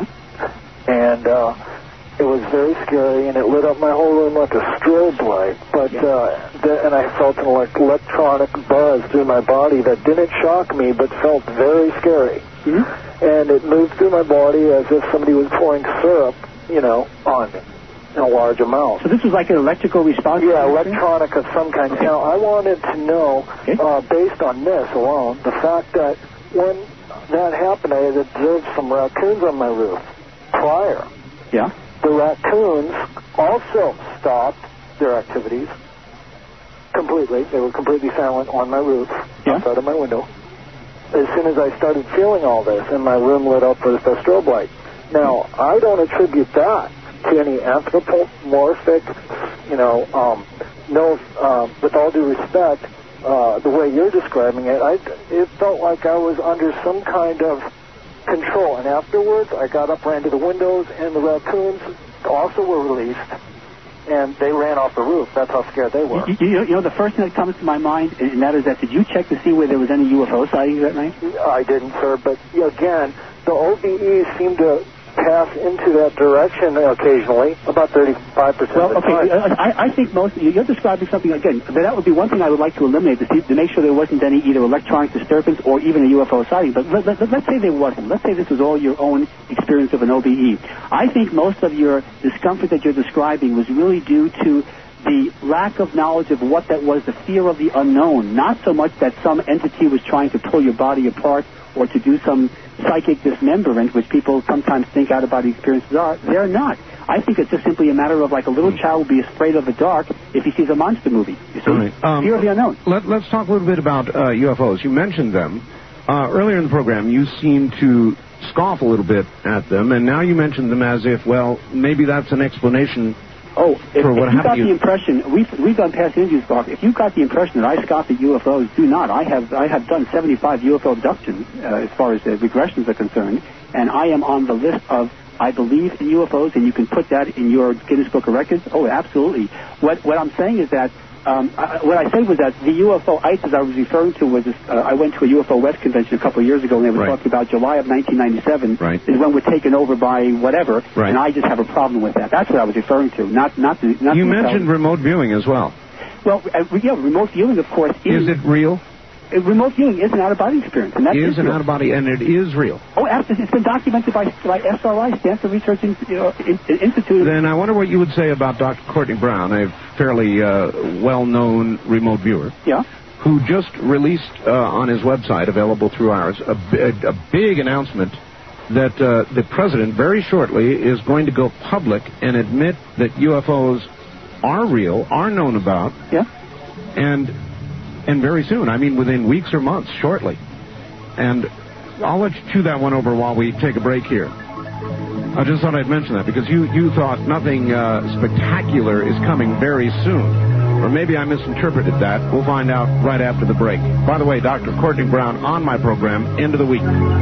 and uh, it was very scary, and it lit up my whole room like a strobe light. But yeah. uh, the, and I felt an like electronic buzz through my body that didn't shock me, but felt very scary. Mm-hmm. And it moved through my body as if somebody was pouring syrup, you know, on me in a large amount. So this was like an electrical response? Yeah, electronic of some kind. Okay. Now, I wanted to know, okay. uh, based on this alone, the fact that when that happened, I had observed some raccoons on my roof prior. Yeah. The raccoons also stopped their activities completely. They were completely silent on my roof, yeah. outside of my window. As soon as I started feeling all this, and my room lit up with a strobe light. Now, I don't attribute that to any anthropomorphic, you know, um, no, uh, with all due respect, uh, the way you're describing it, I, it felt like I was under some kind of control. And afterwards, I got up, ran to the windows, and the raccoons also were released, and they ran off the roof. That's how scared they were. You, you, you know, the first thing that comes to my mind, and that is that, did you check to see where there was any U F O sightings that night? I didn't, sir, but again, the O B Es seem to pass into that direction occasionally, about thirty-five percent well, of the okay, time. I, I think most, you're describing something, again, that would be one thing I would like to eliminate, to, see, to make sure there wasn't any either electronic disturbance or even a U F O sighting. But let, let, let's say there wasn't. Let's say this was all your own experience of an O B E. I think most of your discomfort that you're describing was really due to the lack of knowledge of what that was, the fear of the unknown, not so much that some entity was trying to pull your body apart or to do some psychic dismemberment, which people sometimes think out-of-body experiences are. They're not. I think it's just simply a matter of like a little child will be afraid of the dark if he sees a monster movie. You see? Right. Um, Fear of the unknown. Let, let's talk a little bit about uh, U F Os. You mentioned them. Uh, earlier in the program, you seemed to scoff a little bit at them, and now you mentioned them as if, well, maybe that's an explanation. Oh, if, for what if you got you... the impression, we've, we've done past interviews, Bob, if you got the impression that I scoff at U F Os, do not. I have I have done seventy-five U F O abductions uh, as far as uh, regressions are concerned, and I am on the list of I believe in U F Os, and you can put that in your Guinness Book of Records. Oh, absolutely. What what I'm saying is that Um, I, what I said was that the U F O ISIS I was referring to was, this, uh, I went to a U F O West convention a couple of years ago, and they were right. talking about July of nineteen ninety-seven right. is when we're taken over by whatever, right. and I just have a problem with that. That's what I was referring to, not not the... Not you the mentioned remote viewing as well. Well, uh, yeah, remote viewing, of course, is... Is it real? Uh, remote viewing is an out-of-body experience, and that is, is an real. out-of-body, and it is real. Oh, absolutely. It's been documented by, by S R I, Stanford Research in, you know, in, in Institute. Then I wonder what you would say about Doctor Courtney Brown, a fairly uh, well-known remote viewer. Yeah. Who just released uh, on his website, available through ours, a, a, a big announcement that uh, the president very shortly is going to go public and admit that U F Os are real, are known about. Yeah. And... And very soon, I mean within weeks or months, shortly. And I'll let you chew that one over while we take a break here. I just thought I'd mention that because you, you thought nothing uh, spectacular is coming very soon. Or maybe I misinterpreted that. We'll find out right after the break. By the way, Doctor Courtney Brown on my program, End of the Week.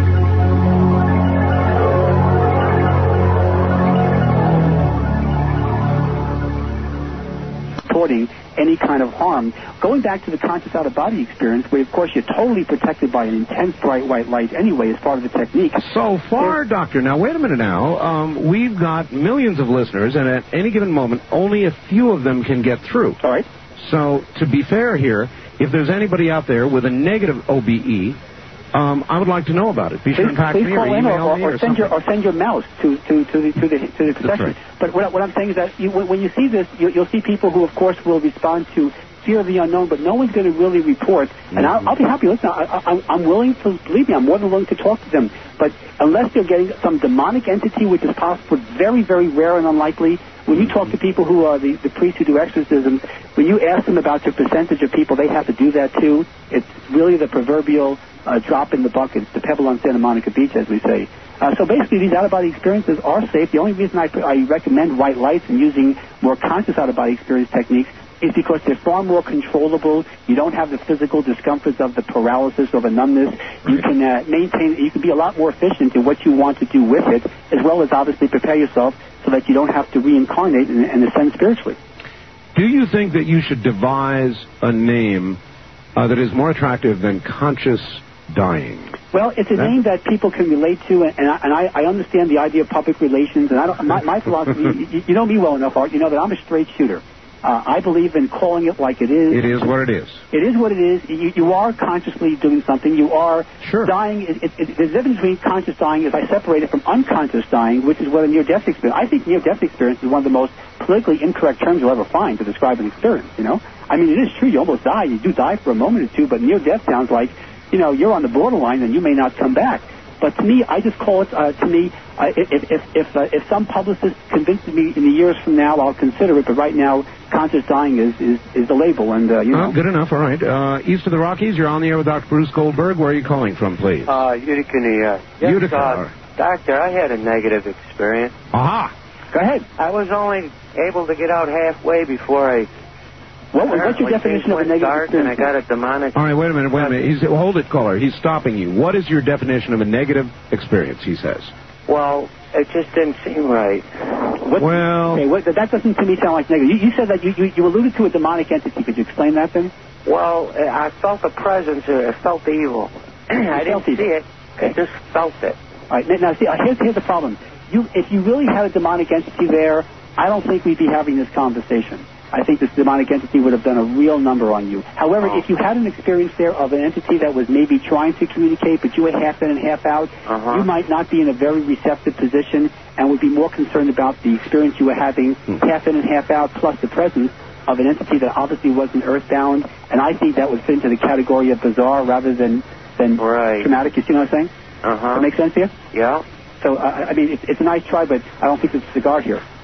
Reporting any kind of harm. Going back to the conscious out-of-body experience, where, of course, you're totally protected by an intense bright white light anyway as part of the technique. So far, Doctor, now, wait a minute now. Um, we've got millions of listeners, and at any given moment, only a few of them can get through. All right. So, to be fair here, if there's anybody out there with a negative O B E, um, I would like to know about it. Be please, sure to contact please me call or in email or, me or, or send something. your or send your mouse to to to the to the to the protection. Right. But what, what I'm saying is that you, when you see this, you, you'll see people who, of course, will respond to fear of the unknown, but no one's going to really report. Mm-hmm. And I'll, I'll be happy. Listen, I, I, I'm, I'm willing to believe me. I'm more than willing to talk to them. But unless they're getting some demonic entity, which is possible, very, very rare and unlikely. When you talk to people who are the, the priests who do exorcisms, when you ask them about the percentage of people they have to do that to, it's really the proverbial uh, drop in the bucket. It's the pebble on Santa Monica Beach, as we say. Uh, so basically, these out-of-body experiences are safe. The only reason I, I recommend white lights and using more conscious out-of-body experience techniques is because they're far more controllable. You don't have the physical discomforts of the paralysis or the numbness. You can uh, maintain, you can be a lot more efficient in what you want to do with it, as well as obviously prepare yourself so that you don't have to reincarnate and, and ascend spiritually. Do you think that you should devise a name uh, that is more attractive than conscious dying? Well, it's a that... name that people can relate to, and, and, I, and I, I understand the idea of public relations, and I don't, my, my philosophy, you, you know me well enough, Art, you know that I'm a straight shooter. Uh, I believe in calling it like it is. It is what it is. It is what it is. You, you are consciously doing something. You are sure. dying. It, it, it, the difference between conscious dying is I separate it from unconscious dying, which is what a near-death experience. I think near-death experience is one of the most politically incorrect terms you'll ever find to describe an experience, you know? I mean, it is true. You almost die. You do die for a moment or two, but near-death sounds like, you know, you're on the borderline and you may not come back. But to me, I just call it, uh, to me, uh, if if if, uh, if some publicist convinces me in the years from now, I'll consider it. But right now, conscious dying is, is, is the label. And, uh, you know. Uh, good enough. All right. Uh, east of the Rockies, you're on the air with Doctor Bruce Goldberg. Where are you calling from, please? Uh, Utica, New York. Yes, Utica. Uh, doctor, I had a negative experience. Aha. Go ahead. I was only able to get out halfway before I... What, what's your definition of a negative dark experience? And I got a demonic... All right, wait a minute, wait a minute. He's, well, hold it, caller. He's stopping you. What is your definition of a negative experience, he says? Well, it just didn't seem right. What, well... Okay, what, that doesn't to me sound like negative. You, you said that you, you, you alluded to a demonic entity. Could you explain that then? Well, I felt the presence. I felt the evil. I didn't see it. I just felt it. All right, now, see, here's, here's the problem. You, if you really had a demonic entity there, I don't think we'd be having this conversation. I think this demonic entity would have done a real number on you. However, oh. if you had an experience there of an entity that was maybe trying to communicate, but you were half in and half out, uh-huh. you might not be in a very receptive position and would be more concerned about the experience you were having, hmm. half in and half out, plus the presence of an entity that obviously wasn't earthbound. And I think that would fit into the category of bizarre rather than, than right. traumatic. You see what I'm saying? Uh-huh. That make sense to you? Yeah. So, uh, I mean, it's, it's a nice try, but I don't think it's a cigar here.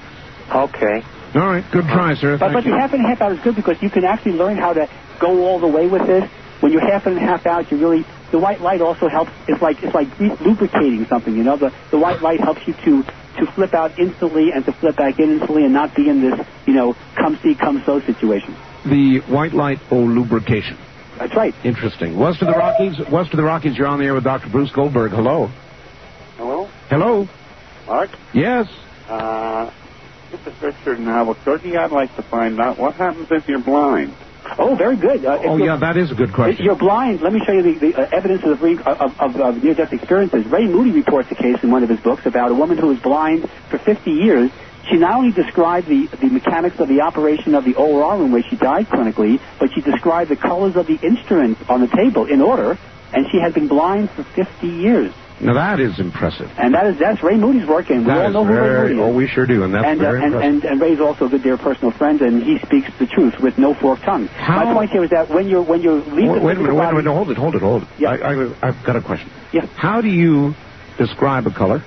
Okay. All right, good try, sir. But, Thank but you. the half and half out is good because you can actually learn how to go all the way with this. When you're half and half out, you really the white light also helps. It's like it's like lubricating something. You know, the the white light helps you to to flip out instantly and to flip back in instantly and not be in this you know come see come so situation. The white light or lubrication. That's right. Interesting. West of the Rockies, west of the Rockies. You're on the air with Doctor Bruce Goldberg. Hello. Hello? Hello. Mark? Yes. Uh, this is Richard in Albuquerque. I'd like to find out what happens if you're blind. Oh, very good. Uh, oh, yeah, that is a good question. If you're blind, let me show you the, the uh, evidence of, the, of, of, of near-death experiences. Ray Moody reports a case in one of his books about a woman who was blind for fifty years. She not only described the, the mechanics of the operation of the O R room where she died clinically, but she described the colors of the instruments on the table in order, and she had been blind for fifty years. Now, that is impressive. And that is that's Ray Moody's work, and we that all know very, who Ray Moody is. Oh, we sure do, and that's and, very uh, and, impressive. and, and Ray's also a good dear personal friend, and he speaks the truth with no forked tongue. How? My point here is that when you're when you leave wait, the wait a minute, wait a body, minute, hold it, hold it, hold it. Yeah. I, I, I've got a question. Yeah. How do you describe a color?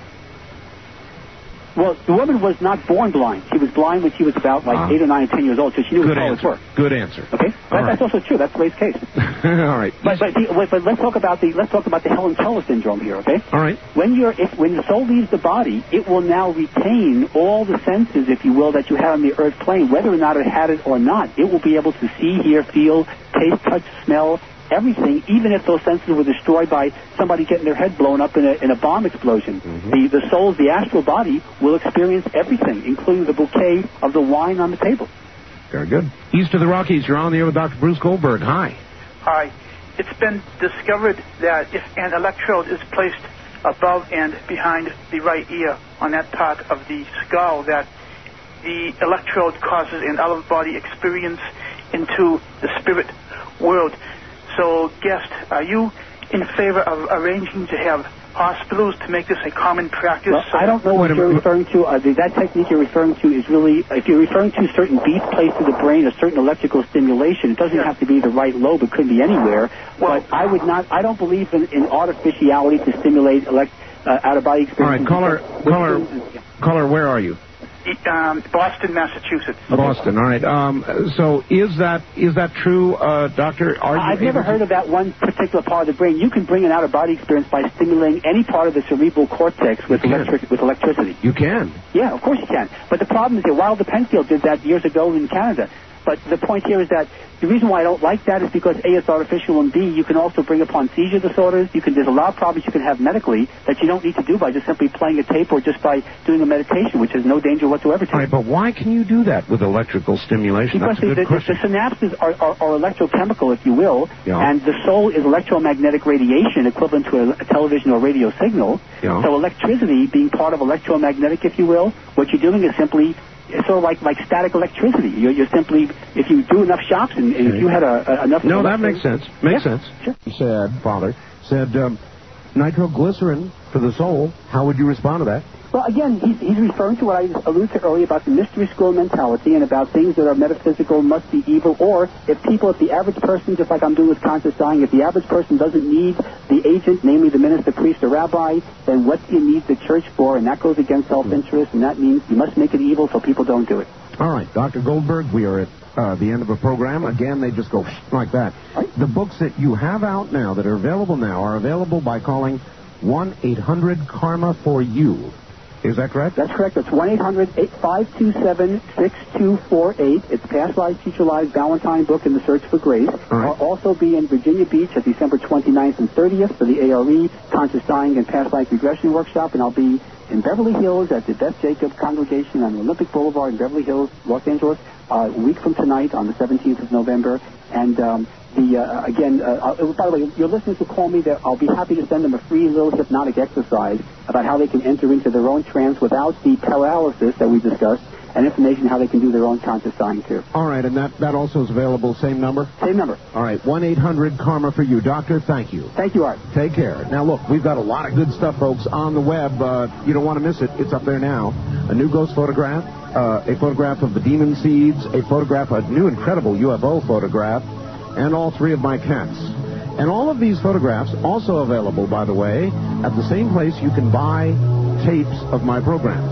Well, the woman was not born blind. She was blind when she was about like Ah. eight or nine, ten years old, so she knew Good what colors answer. were. Good answer. Okay, that, right. that's also true. That's Ray's case. All right. But but, the, wait, but let's talk about the let's talk about the Helen Keller syndrome here. Okay. All right. When you're if when the soul leaves the body, it will now retain all the senses, if you will, that you had on the earth plane, whether or not it had it or not. It will be able to see, hear, feel, taste, touch, smell. Everything, even if those senses were destroyed by somebody getting their head blown up in a, in a bomb explosion. Mm-hmm. The, the soul, the astral body, will experience everything, including the bouquet of the wine on the table. Very good. East of the Rockies, you're on the air with Doctor Bruce Goldberg. Hi. Hi. It's been discovered that if an electrode is placed above and behind the right ear on that part of the skull, that the electrode causes an out-of-body experience into the spirit world. So, guest, are you in favor of arranging to have hospitals to make this a common practice? Well, so I don't know what you're referring to. Uh, the, that technique you're referring to is really, if you're referring to certain beats placed to the brain, a certain electrical stimulation, it doesn't yeah. have to be the right lobe. It could be anywhere. Well, but I would not, I don't believe in, in artificiality to stimulate elect, uh, out-of-body experiences. All right, caller, caller, yeah. caller, where are you? Um, Boston, Massachusetts. Boston, all right. Um, so is that is that true, uh, Doctor? Are I've you never heard of that one particular part of the brain. You can bring an out-of-body experience by stimulating any part of the cerebral cortex with electric with electricity. You can? Yeah, of course you can. But the problem is that Wilder Penfield did that years ago in Canada. But the point here is that the reason why I don't like that is because A, it's artificial, and B, you can also bring upon seizure disorders. You can, there's a lot of problems you can have medically that you don't need to do by just simply playing a tape or just by doing a meditation, which has no danger whatsoever to All right, but why can you do that with electrical stimulation? Because That's a good the, the, question. the synapses are, are, are electrochemical, if you will, yeah. and the soul is electromagnetic radiation equivalent to a, a television or radio signal. Yeah. So electricity being part of electromagnetic, if you will, what you're doing is simply it's sort of like, like static electricity. You're, you're simply, if you do enough shops and, and if you had a, a, enough... No, that makes sense. Makes yeah, sense. Sure. He said, Father, said, um, nitroglycerin for the soul. How would you respond to that? Well, again, he's, he's referring to what I alluded to earlier about the mystery school mentality and about things that are metaphysical, must be evil, or if people, if the average person, just like I'm doing with conscious dying, if the average person doesn't need the agent, namely the minister, priest, or rabbi, then what do you need the church for? And that goes against self-interest, and that means you must make it evil so people don't do it. All right, Doctor Goldberg, we are at uh, the end of a program. Again, they just go like that. Right. The books that you have out now, that are available now, are available by calling one eight hundred karma for you. Is that correct? That's correct. It's one eight hundred five two seven six two four eight. It's Past Lives, Future Lives, Valentine book, and The Search for Grace. Right. I'll also be in Virginia Beach at December twenty-ninth and thirtieth for the A R E, Conscious Dying and Past Life Regression Workshop, and I'll be in Beverly Hills at the Beth Jacob Congregation on the Olympic Boulevard in Beverly Hills, Los Angeles, uh, a week from tonight on the seventeenth of November. And um, the uh, again, uh, uh, by the way, your listeners will call me. That I'll be happy to send them a free little hypnotic exercise about how they can enter into their own trance without the paralysis that we discussed, and information how they can do their own conscious dying too. All right, and that, that also is available, same number? Same number. All right, one eight hundred karma for you. Doctor, thank you. Thank you, Art. Take care. Now, look, we've got a lot of good stuff, folks, on the web. Uh, you don't want to miss it. It's up there now. A new ghost photograph, uh, a photograph of the demon seeds, a photograph, a new incredible U F O photograph, and all three of my cats. And all of these photographs also available, by the way, at the same place you can buy tapes of my programs.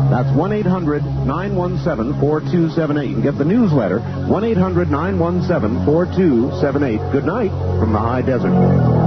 That's one eight hundred nine one seven four two seven eight. You can get the newsletter, one eight hundred nine one seven four two seven eight. Good night from the high desert.